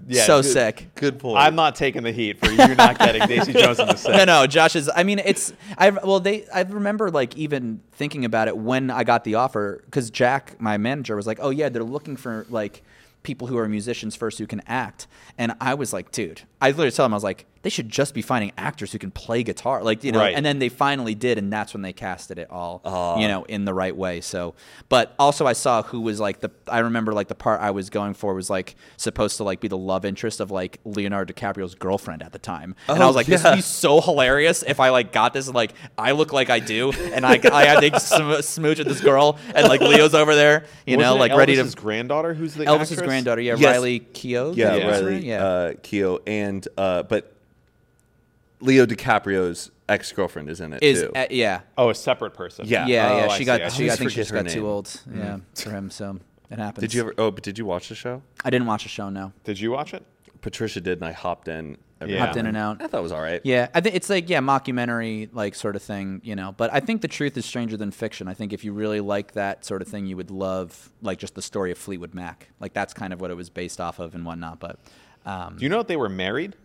Yeah, so good- sick. Good point. I'm not taking the heat for you not getting Daisy Jones in the set. No, no, Josh is. I mean, it's. I well, they. I remember like even thinking about it when I got the offer because Jack, my manager, was like, "Oh yeah, they're looking for like people who are musicians first who can act," and I was like, "Dude," I literally told him I was like, "They should just be finding actors who can play guitar, like you know." Right. And then they finally did, and that's when they casted it all, you know, in the right way. So, but also I saw who was like the. I remember like the part I was going for was like supposed to like be the love interest of like Leonardo DiCaprio's girlfriend at the time, and I Oh, was like, this yeah. would be so hilarious if I like got this and like I look like I do, and I I had to sm- smooch with this girl, and like Leo's over there, you know, Wasn't like it ready Elvis's to. granddaughter, who's the Elvis's actress? granddaughter, yeah, Yes. Riley Keough. yeah, Yeah. Riley, yeah. uh, Keough, and uh, but Leo DiCaprio's ex-girlfriend is in it is too. uh, yeah, Oh, a separate person. Yeah. yeah, Oh, yeah. I She see, got I she. see. I think she Forget just her got too name. old. Yeah, for him, so it happens. Did you ever? Oh, but did you watch the show? I didn't watch the show. No, Did you watch it? Patricia did, and I hopped in. every Yeah. now hopped in and out. I thought it was all right. Yeah, I think it's like yeah, mockumentary like sort of thing, you know. But I think the truth is stranger than fiction. I think if you really like that sort of thing, you would love like just the story of Fleetwood Mac. Like that's kind of what it was based off of and whatnot. But um, Do you know that they were married?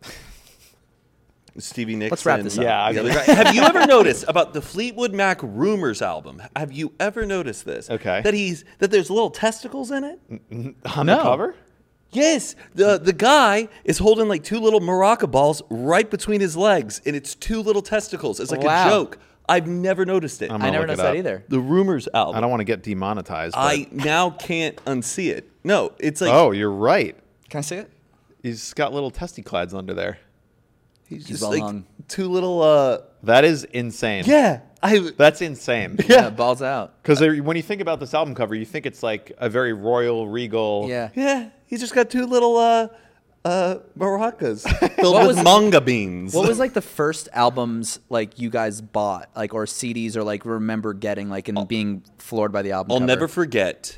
Stevie Nicks. Let's wrap and- this up. Yeah, I Yeah, believe- let's- Have you ever noticed about the Fleetwood Mac Rumors album? Have you ever noticed this? Okay. That he's that there's little testicles in it. on No. the cover? Yes, the the guy is holding like two little maraca balls right between his legs, and it's two little testicles. It's like Wow. a joke. I've never noticed it. I'm I gonna never look it noticed that up. either. The Rumors album. I don't want to get demonetized. But, I now can't unsee it. No, it's like oh, you're right. Can I see it? He's got little testiclads under there. he's he's just well like hung. two little. uh That is insane. Yeah, I. That's insane. Yeah, balls out. Because when you think about this album cover, you think it's like a very royal, regal. Yeah. Yeah, he's just got two little uh uh maracas filled What with was- manga beans. What was like the first albums like you guys bought, like or C Ds or like remember getting like and being floored by the album? I'll cover? never forget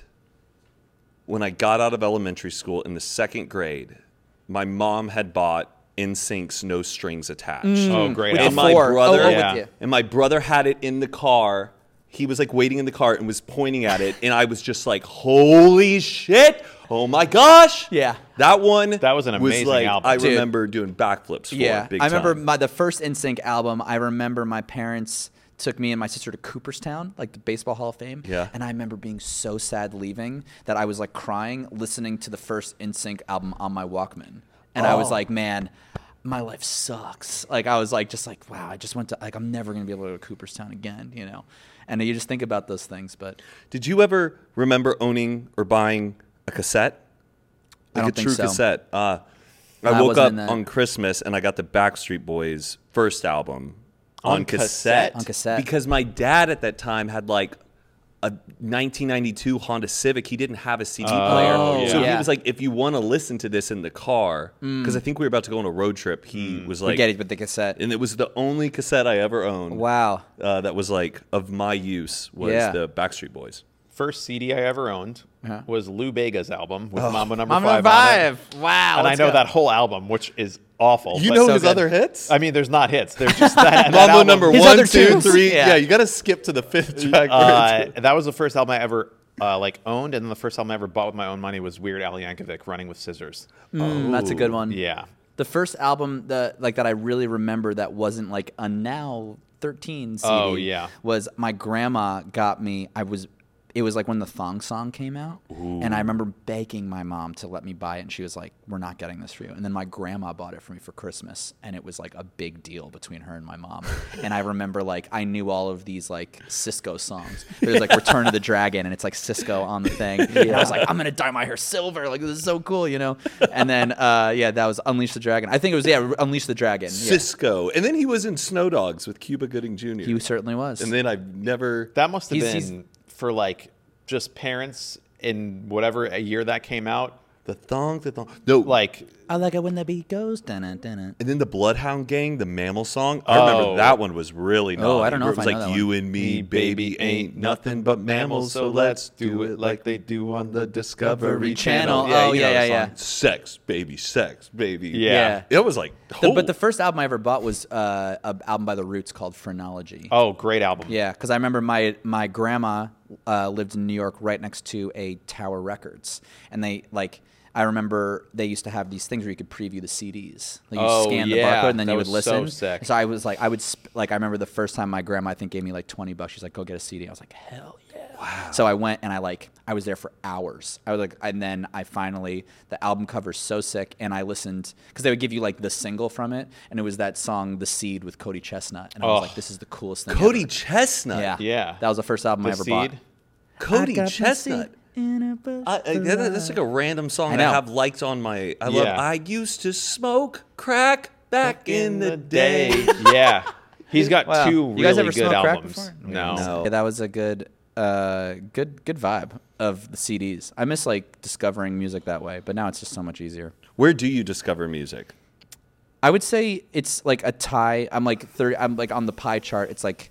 when I got out of elementary school in the second grade. My mom had bought N Sync's "No Strings Attached." Oh, great With and the album. my four. brother, Oh, oh, with Yeah. you. and my brother had it in the car. He was like waiting in the car and was pointing at it, and I was just like, "Holy shit! Oh my gosh!" Yeah. that one. That was an amazing like, album. I Dude. remember doing backflips for Yeah, it. Big I remember time. my the first N Sync album. I remember my parents took me and my sister to Cooperstown, like the Baseball Hall of Fame. Yeah. And I remember being so sad leaving that I was like crying listening to the first N Sync album on my Walkman, and I was Oh. like, man. My life sucks. Like I was like, just like, wow. I just went to like, I'm never gonna be able to go to Cooperstown again, you know. And you just think about those things, but Did you ever remember owning or buying a cassette? I Like don't a think true so. cassette. Uh, No, I I woke wasn't up in that. on Christmas and I got the Backstreet Boys first album on, On cassette. cassette? On cassette. Because my dad at that time had like a nineteen ninety-two Honda Civic. He didn't have a C D player. Oh, So yeah. he was like, if you want to listen to this in the car, because I think we were about to go on a road trip, he was we like, get it with the cassette. and it was the only cassette I ever owned. Wow. Uh, that was like of my use was Yeah. the Backstreet Boys. First C D I ever owned Uh-huh. was Lou Bega's album with Mambo Number Mambo Five. Number on it. Five. Wow, And I let's know go. that whole album, which is awful. You but- know so his good. other hits? I mean, there's not hits. There's just that. that Mambo album- number His one, other two, tunes. three. Yeah. Yeah. you got to skip to the fifth track. Uh, that was the first album I ever uh, like owned, and then the first album I ever bought with my own money was Weird Al Yankovic, Running with Scissors. Mm, that's a good one. Yeah. The first album that like that I really remember that wasn't like a now thirteen C D Oh, yeah. was my grandma got me. I was it was like when the Thong Song came out, and I remember begging my mom to let me buy it, and she was like, "We're not getting this for you." And then my grandma bought it for me for Christmas, and it was like a big deal between her and my mom. And I remember like I knew all of these like Cisco songs. There's like Return of the Dragon, and it's like Cisco on the thing. And I was like, I'm gonna dye my hair silver. Like this is so cool, you know. And then uh, yeah, that was Unleash the Dragon. I think it was yeah, Unleash the Dragon. Yeah. Cisco. And then he was in Snow Dogs with Cuba Gooding Junior He certainly was. And then I've never. That must have He's- been he's- for like just parents in whatever a year that came out. The thong, the thong. No, Like, I like it when the beat goes. Dun, dun, and then the Bloodhound Gang, the mammal song. I Oh. remember that one was really Oh, I naughty, don't know where if it was I know like that you one. and me, baby, ain't nothing but mammals. So let's do it like they do on the Discovery Channel. Channel. Oh, you yeah, know the yeah, song. yeah. Sex, baby, sex, baby. Yeah. It was like. The, oh. but the first album I ever bought was uh, an album by The Roots called Phrenology. oh, great album. Yeah, because I remember my my grandma uh, lived in New York, right next to a Tower Records, and they like I remember they used to have these things where you could preview the C Ds. Like you Oh, scan yeah. the barcode and then That you would was so listen. sick. So I was like, I would sp- like I remember the first time my grandma I think gave me like twenty bucks. She's like, go get a C D. I was like, hell yeah. Wow. So I went and I like I was there for hours. I was like, and then I finally the album cover's so sick, and I listened because they would give you like the single from it, and it was that song "The Seed" with Cody Chestnut, and I was Oh. like, this is the coolest thing. Cody ever. Chestnut. Yeah, Yeah. That was the first album I The ever Seed? bought. Cody I got my Chestnut. seed in a bush I, I, for that- that's love. like a random song I that I know. have liked on my. I love. Yeah. I used to smoke crack back in the day. yeah. He's got Wow. two You really guys ever good smoked crack albums. before? No. No. Yeah, that was a good, uh, good, good vibe of the C Ds. I miss like discovering music that way, but now it's just so much easier. Where do you discover music? I would say it's like a tie. I'm like thirty. I'm like on the pie chart. It's like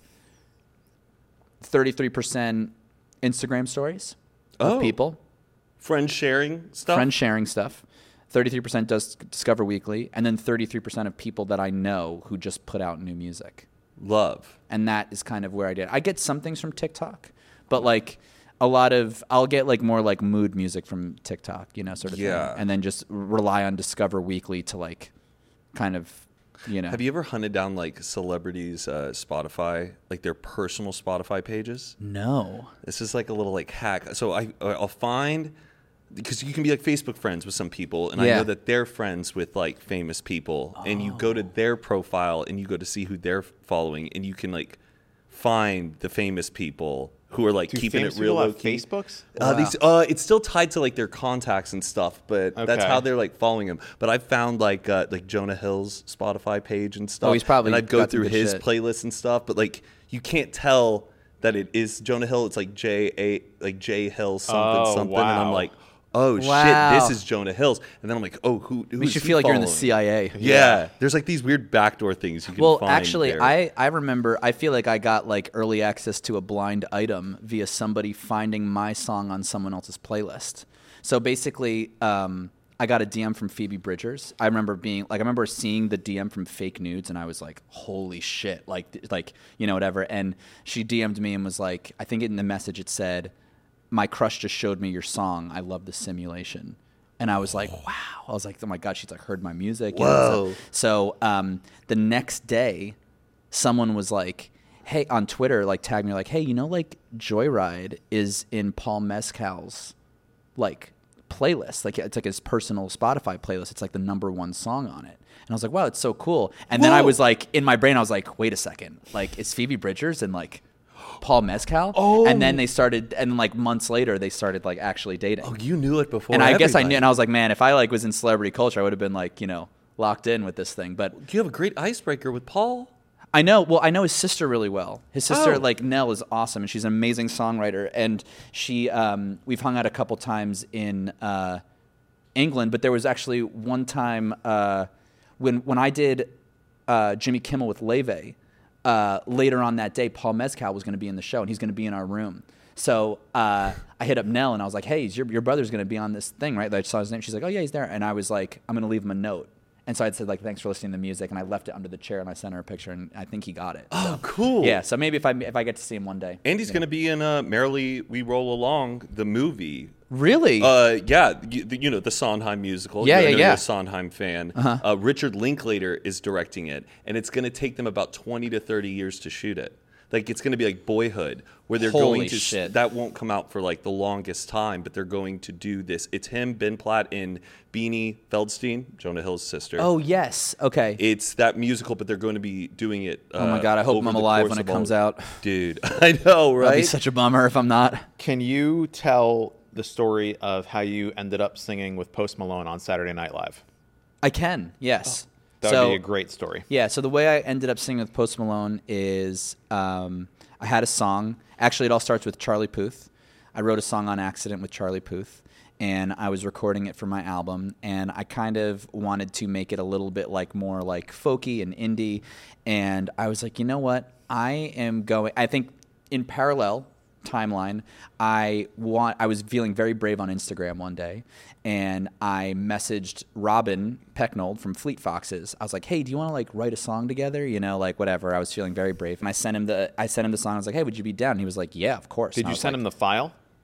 thirty-three percent Instagram stories of Oh. people, Friends sharing stuff. friends sharing stuff. thirty-three percent does Discover Weekly, and then thirty-three percent of people that I know who just put out new music. Love. And that is kind of where I did. I get some things from TikTok, but like a lot of I'll get like more like mood music from TikTok, you know, sort of Yeah. thing, and then just rely on Discover Weekly to like kind of, you know. Have you ever hunted down like celebrities' uh, Spotify, like their personal Spotify pages? No. This is like a little like hack. So I I'll find because you can be like Facebook friends with some people, and I Yeah. know that they're friends with like famous people, and you go to their profile and you go to see who they're following, and you can like find the famous people who are like Do keeping it famous real people low have key. Facebooks? Uh, these, uh, it's still tied to like their contacts and stuff, but that's Okay. how they're like following him. But I found like uh, like Jonah Hill's Spotify page and stuff. Oh, he's probably and I'd go got some through good his shit. playlist and stuff, but like you can't tell that it is Jonah Hill. It's like J A like J Hill something Oh, something, and I'm wow. like, oh Wow. shit, this is Jonah Hill's. And then I'm like, oh, who? who Makes is you he feel like you're in the following? C I A. Yeah. Yeah. There's like these weird backdoor things you can Well, find. actually, there. I, I remember, I feel like I got like early access to a blind item via somebody finding my song on someone else's playlist. So basically, um, I got a D M from Phoebe Bridgers. I remember being like, I remember seeing the D M from Fake Nudes, and I was like, holy shit, like, like you know, whatever. And she D M'd me and was like, I think in the message it said, my crush just showed me your song. I love the simulation. And I was like, wow. I was like, oh my God, she's like heard my music. you know, Whoa. So, so um, the next day, someone was like, hey, on Twitter, like tagged me like, hey, you know, like Joyride is in Paul Mescal's like playlist. Like it's like his personal Spotify playlist. It's like the number one song on it. And I was like, wow, it's so cool. And then I Whoa. was like, in my brain, I was like, wait a second. Like, is Phoebe Bridgers and like Paul Mescal? Oh. And then they started, and like months later, they started like actually dating. oh, you knew it before. and I guess I everybody. knew, and I was like, man, if I like was in celebrity culture, I would have been like, you know, locked in with this thing. But You have a great icebreaker with Paul. I know, well, I know his sister really well. His sister, Oh. like Nell, is awesome, and she's an amazing songwriter. And she, um, we've hung out a couple times in uh, England, but there was actually one time uh, when when I did uh, Jimmy Kimmel with Leve. Uh, later on that day, Paul Mescal was going to be in the show, and he's going to be in our room. So uh, I hit up Nell, and I was like, hey, your, your brother's going to be on this thing, right? I saw his name. She's like, oh, yeah, he's there. And I was like, I'm going to leave him a note. And so I said, like, thanks for listening to the music. And I left it under the chair, and I sent her a picture, and I think he got it. Oh, So, cool. yeah, so maybe if I if I get to see him one day. Andy's going to be in uh, Merrily We Roll Along, the movie. Really? Uh, yeah, you, you know, the Sondheim musical. Yeah, I yeah, know yeah. You're a Sondheim fan. Uh-huh. Uh, Richard Linklater is directing it, and it's going to take them about twenty to thirty years to shoot it. Like, it's going to be like Boyhood, where they're Holy going to... shit. That won't come out for, like, the longest time, but they're going to do this. It's him, Ben Platt, and Beanie Feldstein, Jonah Hill's sister. oh, yes. Okay. It's that musical, but they're going to be doing it. Uh, oh, my God. I hope over I'm the alive course when it of all- comes out. Dude, I know, right? That'd be such a bummer if I'm not. Can you tell the story of how you ended up singing with Post Malone on Saturday Night Live? I can, yes. That so, would be a great story. Yeah, so the way I ended up singing with Post Malone is um, I had a song. Actually, it all starts with Charlie Puth. I wrote a song on accident with Charlie Puth, and I was recording it for my album, and I kind of wanted to make it a little bit like more like folky and indie, and I was like, you know what? I am going, I think in parallel timeline, I want. I was feeling very brave on Instagram one day, and I messaged Robin Pecknold from Fleet Foxes. I was like, "Hey, do you want to like write a song together? You know, like whatever." I was feeling very brave, and I sent him the. I sent him the song. I was like, "Hey, would you be down?" And he was like, "Yeah, of course." Did And I you was send like, him the file?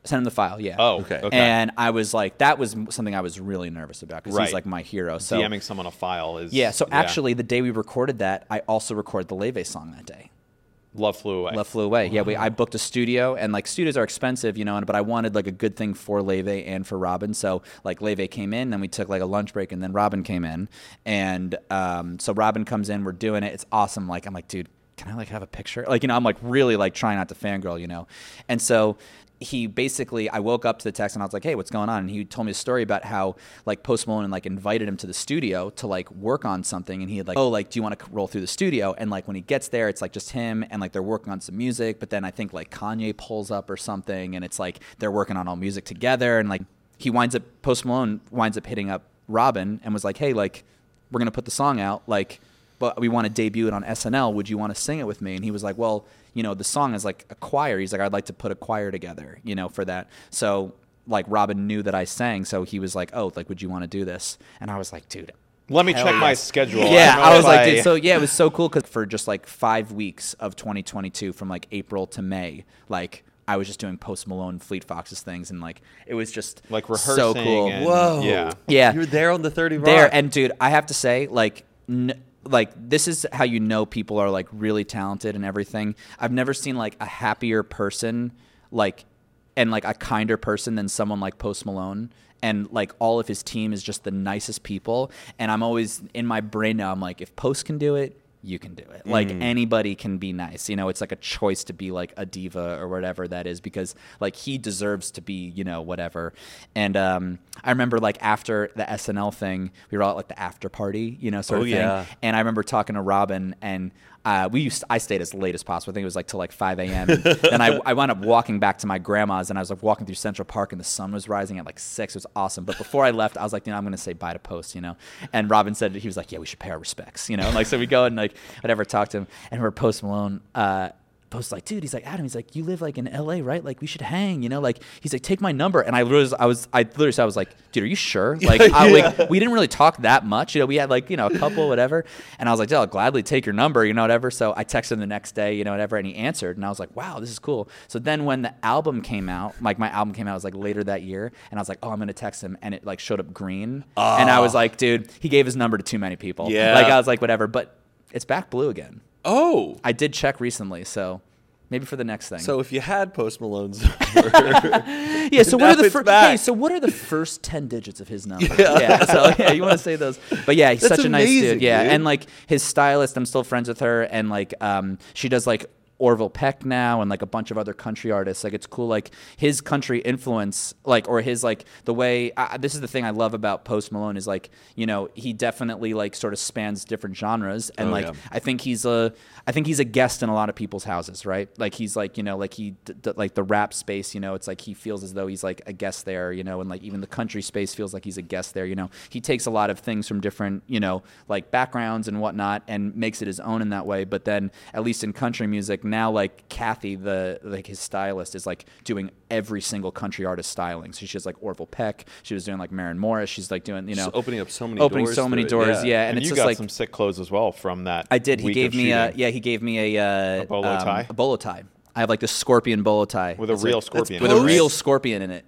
Sent him the file, yeah. Oh, okay. okay. And I was like, that was something I was really nervous about because Right. he's like my hero. So DMing someone a file is yeah. So actually, the day we recorded that, I also recorded the Leve song that day. Love Flew Away. Love Flew Away. Yeah, we, I booked a studio, and like studios are expensive, you know, and, but I wanted like a good thing for Leve and for Robin. So like Leve came in, then we took like a lunch break, and then Robin came in, and um, so Robin comes in, we're doing it, it's awesome. Like I'm like, dude, can I like have a picture? Like, you know, I'm like really like trying not to fangirl, you know, and so. He basically, I woke up to the text and I was like, hey, what's going on? And he told me a story about how like Post Malone like invited him to the studio to like work on something. And he had like, oh, like, do you want to roll through the studio? And like when he gets there, it's like just him and like they're working on some music. But then I think like Kanye pulls up or something and it's like they're working on all music together. And like he winds up, Post Malone winds up hitting up Robin and was like, hey, like we're going to put the song out. Like, but we want to debut it on S N L. Would you want to sing it with me? And he was like, well, you know, the song is like a choir. He's like, I'd like to put a choir together, you know, for that. So like Robin knew that I sang. So he was like, oh, like, would you want to do this? And I was like, dude. Let me hell check yes. my schedule. Yeah, I, I, was like, I... dude. So yeah, it was so cool because for just like five weeks of twenty twenty-two, from like April to May, like I was just doing Post Malone, Fleet Foxes things, and like it was just like rehearsing. so cool. And, Whoa. Yeah. Yeah. You were there on the thirty Rock. There, and dude, I have to say, like, n- like this is how you know people are like really talented and everything. I've never seen like a happier person, like, and like a kinder person than someone like Post Malone. And like all of his team is just the nicest people. And I'm always in my brain now, I'm like, if Post can do it, you can do it. Like Mm. anybody can be nice. You know, it's like a choice to be like a diva or whatever that is because like he deserves to be, you know, whatever. And um, I remember like after the S N L thing, we were all at like the after party, you know, sort Oh, of thing. yeah. And I remember talking to Robin and uh, we used to, I stayed as late as possible. I think it was like till like five a.m. And then I, I wound up walking back to my grandma's and I was like walking through Central Park and the sun was rising at like six. It was awesome. But before I left, I was like, you know, I'm going to say bye to Post, you know. And Robin said, he was like, yeah, we should pay our respects, you know. And like, so we go and like whatever, talk to him. And we're Post Malone, uh, Post's like, dude, he's like, Adam, he's like, you live like in L A, right? Like we should hang, you know, like he's like, take my number. And I was, I was, I literally said, I was like, dude, are you sure? Like, I, Yeah. like we didn't really talk that much. You know, we had like, you know, a couple, whatever. And I was like, dude, I'll gladly take your number, you know, whatever. So I texted him the next day, you know, whatever. And he answered and I was like, wow, this is cool. So then when the album came out, like my album came out, it was like later that year. And I was like, oh, I'm going to text him. And it like showed up green. Oh. And I was like, dude, he gave his number to too many people. Yeah. Like I was like, whatever, but it's back blue again. Oh. I did check recently. So maybe for the next thing. So if you had Post Malone's number, yeah. So what now are the it's first? back. Hey, so what are the first ten digits of his number? Yeah. yeah so yeah, you want to say those? But yeah, he's That's such a nice amazing, dude. Yeah, dude. and like his stylist, I'm still friends with her, and like um, she does like Orville Peck now and like a bunch of other country artists. Like it's cool, like his country influence, like or his like the way. I, this is the thing I love about Post Malone is like you know he definitely like sort of spans different genres and Oh, like yeah. I think he's a I think he's a guest in a lot of people's houses, right? Like he's like you know like he d- d- like the rap space, you know, it's like he feels as though he's like a guest there, you know, and like even the country space feels like he's a guest there, you know. He takes a lot of things from different you know like backgrounds and whatnot and makes it his own in that way. But then at least in country music now, like Kathy, the like his stylist, is like doing every single country artist styling. So she has like Orville Peck. She was doing like Maren Morris. She's like doing you know Just opening up so many opening doors so many through it, doors. yeah. Yeah, And, and, it's you just got like some sick clothes as well from that. I did. He week gave of me a shooting. yeah. He gave me a, uh, A bolo um, tie? A bolo tie. I have like this scorpion bolo tie With a It's real like- scorpion With in a it, real right? scorpion in it.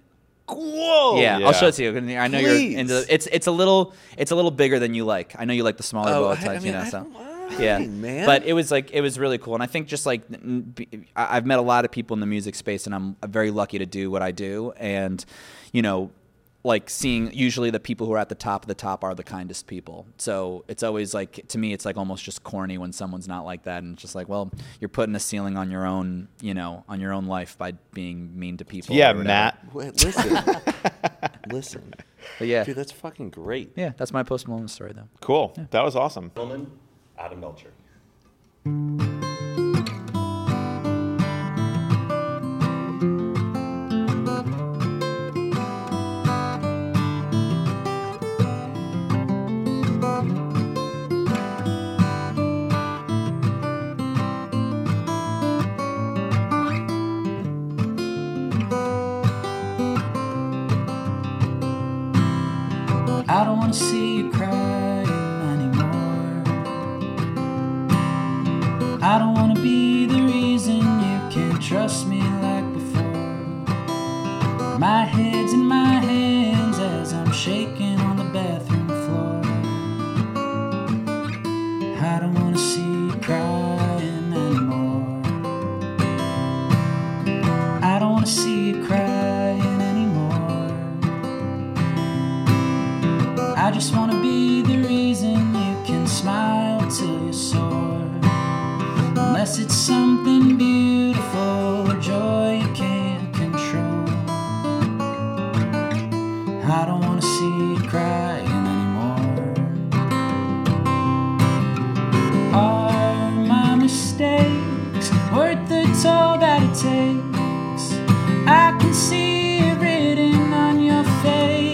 Whoa. Yeah, yeah. I'll show it to you. I know Please. you're into. It's it's a little it's a little bigger than you like. I know you like the smaller Oh, bolo I- ties, I you mean, know. I So don't mind, yeah, man. but it was like it was really cool, and I think just like n- be- I- I've met a lot of people in the music space, and I'm very lucky to do what I do, and you know. Like seeing usually the people who are at the top of the top are the kindest people. So it's always like, to me, it's like almost just corny when someone's not like that. And it's just like, well, you're putting a ceiling on your own, you know, on your own life by being mean to people. Yeah, or whatever. Matt. Wait, listen. Listen. But yeah, Dude, that's fucking great. yeah, that's my Post Malone story though. Cool. That was awesome. Adam Melcher. I don't wanna see you crying anymore. I don't wanna be the reason you can't trust me like before. My head's in my hands as I'm shaking on the bathroom floor. I don't wanna see you crying anymore. I don't wanna see you crying anymore. I just wanna be the reason you can smile till you're sore. Unless it's something beautiful or joy you can't control. I don't wanna see you crying anymore. Are my mistakes worth the toll that it takes? I can see it written on your face.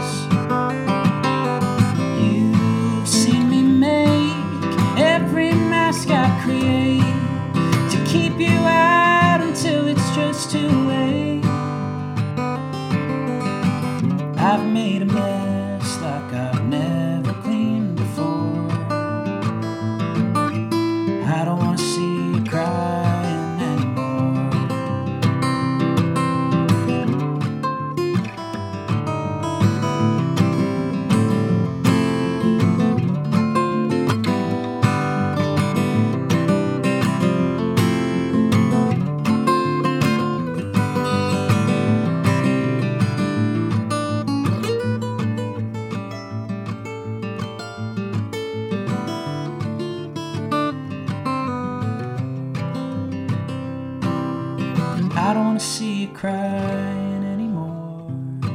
You've seen me make every mask I create to keep you out until it's just too late. I've made a mess like I've never cleaned before. I don't wanna see you crying anymore. I don't wanna see you crying anymore.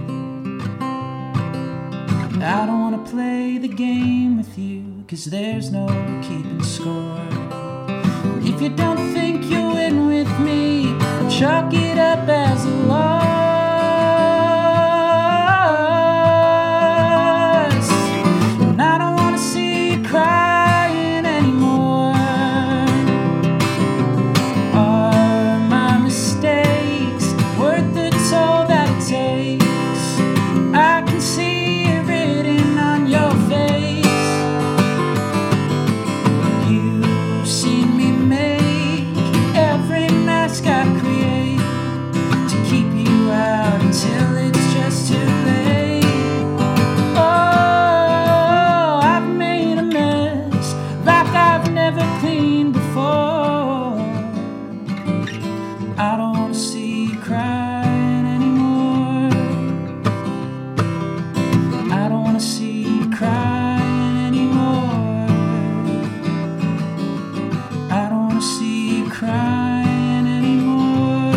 I don't wanna play the game with you, 'cause there's no keeping score. If you don't think you win with me, chalk it up as a loss. And I don't wanna see you crying anymore. Are my mistakes worth the toll that it takes? I can see it written on your face. You've seen me make every mask I create to keep you out until it's just too late. Oh, I've made a mess like I've never cleaned before. I don't wanna see you crying anymore. I don't wanna see you crying anymore. I don't wanna see you crying anymore.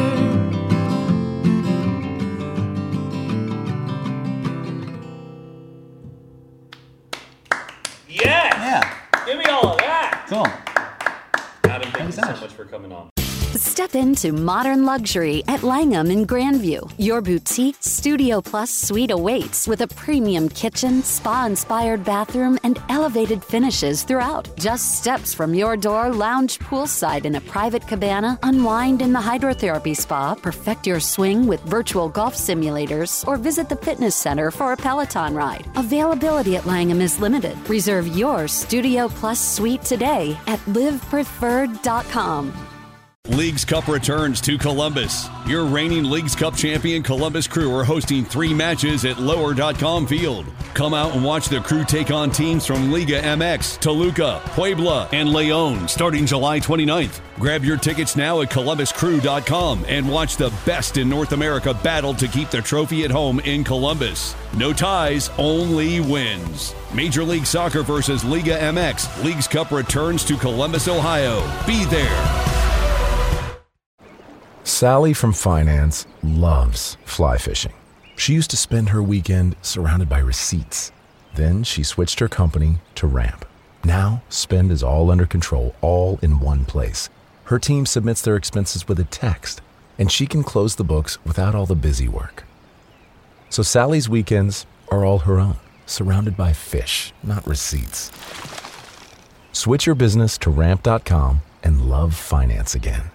Yes! Yeah, Give me all of that! cool. Adam, thank you so Josh. much for coming on. Step into modern luxury at Langham in Grandview. Your boutique Studio Plus suite awaits with a premium kitchen, spa-inspired bathroom, and elevated finishes throughout. Just steps from your door, lounge poolside in a private cabana, unwind in the hydrotherapy spa, perfect your swing with virtual golf simulators, or visit the fitness center for a Peloton ride. Availability at Langham is limited. Reserve your Studio Plus suite today at live preferred dot com. Leagues Cup returns to Columbus. Your reigning Leagues Cup champion Columbus Crew are hosting three matches at lower dot com field. Come out and watch the Crew take on teams from Liga M X, Toluca, Puebla, and León starting July twenty-ninth. Grab your tickets now at columbus crew dot com and watch the best in North America battle to keep the trophy at home in Columbus. No ties, only wins. Major League Soccer versus Liga M X. Leagues Cup returns to Columbus, Ohio. Be there. Sally from finance loves fly fishing. She used to spend her weekend surrounded by receipts. Then she switched her company to Ramp. Now, spend is all under control, all in one place. Her team submits their expenses with a text, and she can close the books without all the busy work. So Sally's weekends are all her own, surrounded by fish, not receipts. Switch your business to ramp dot com and love finance again.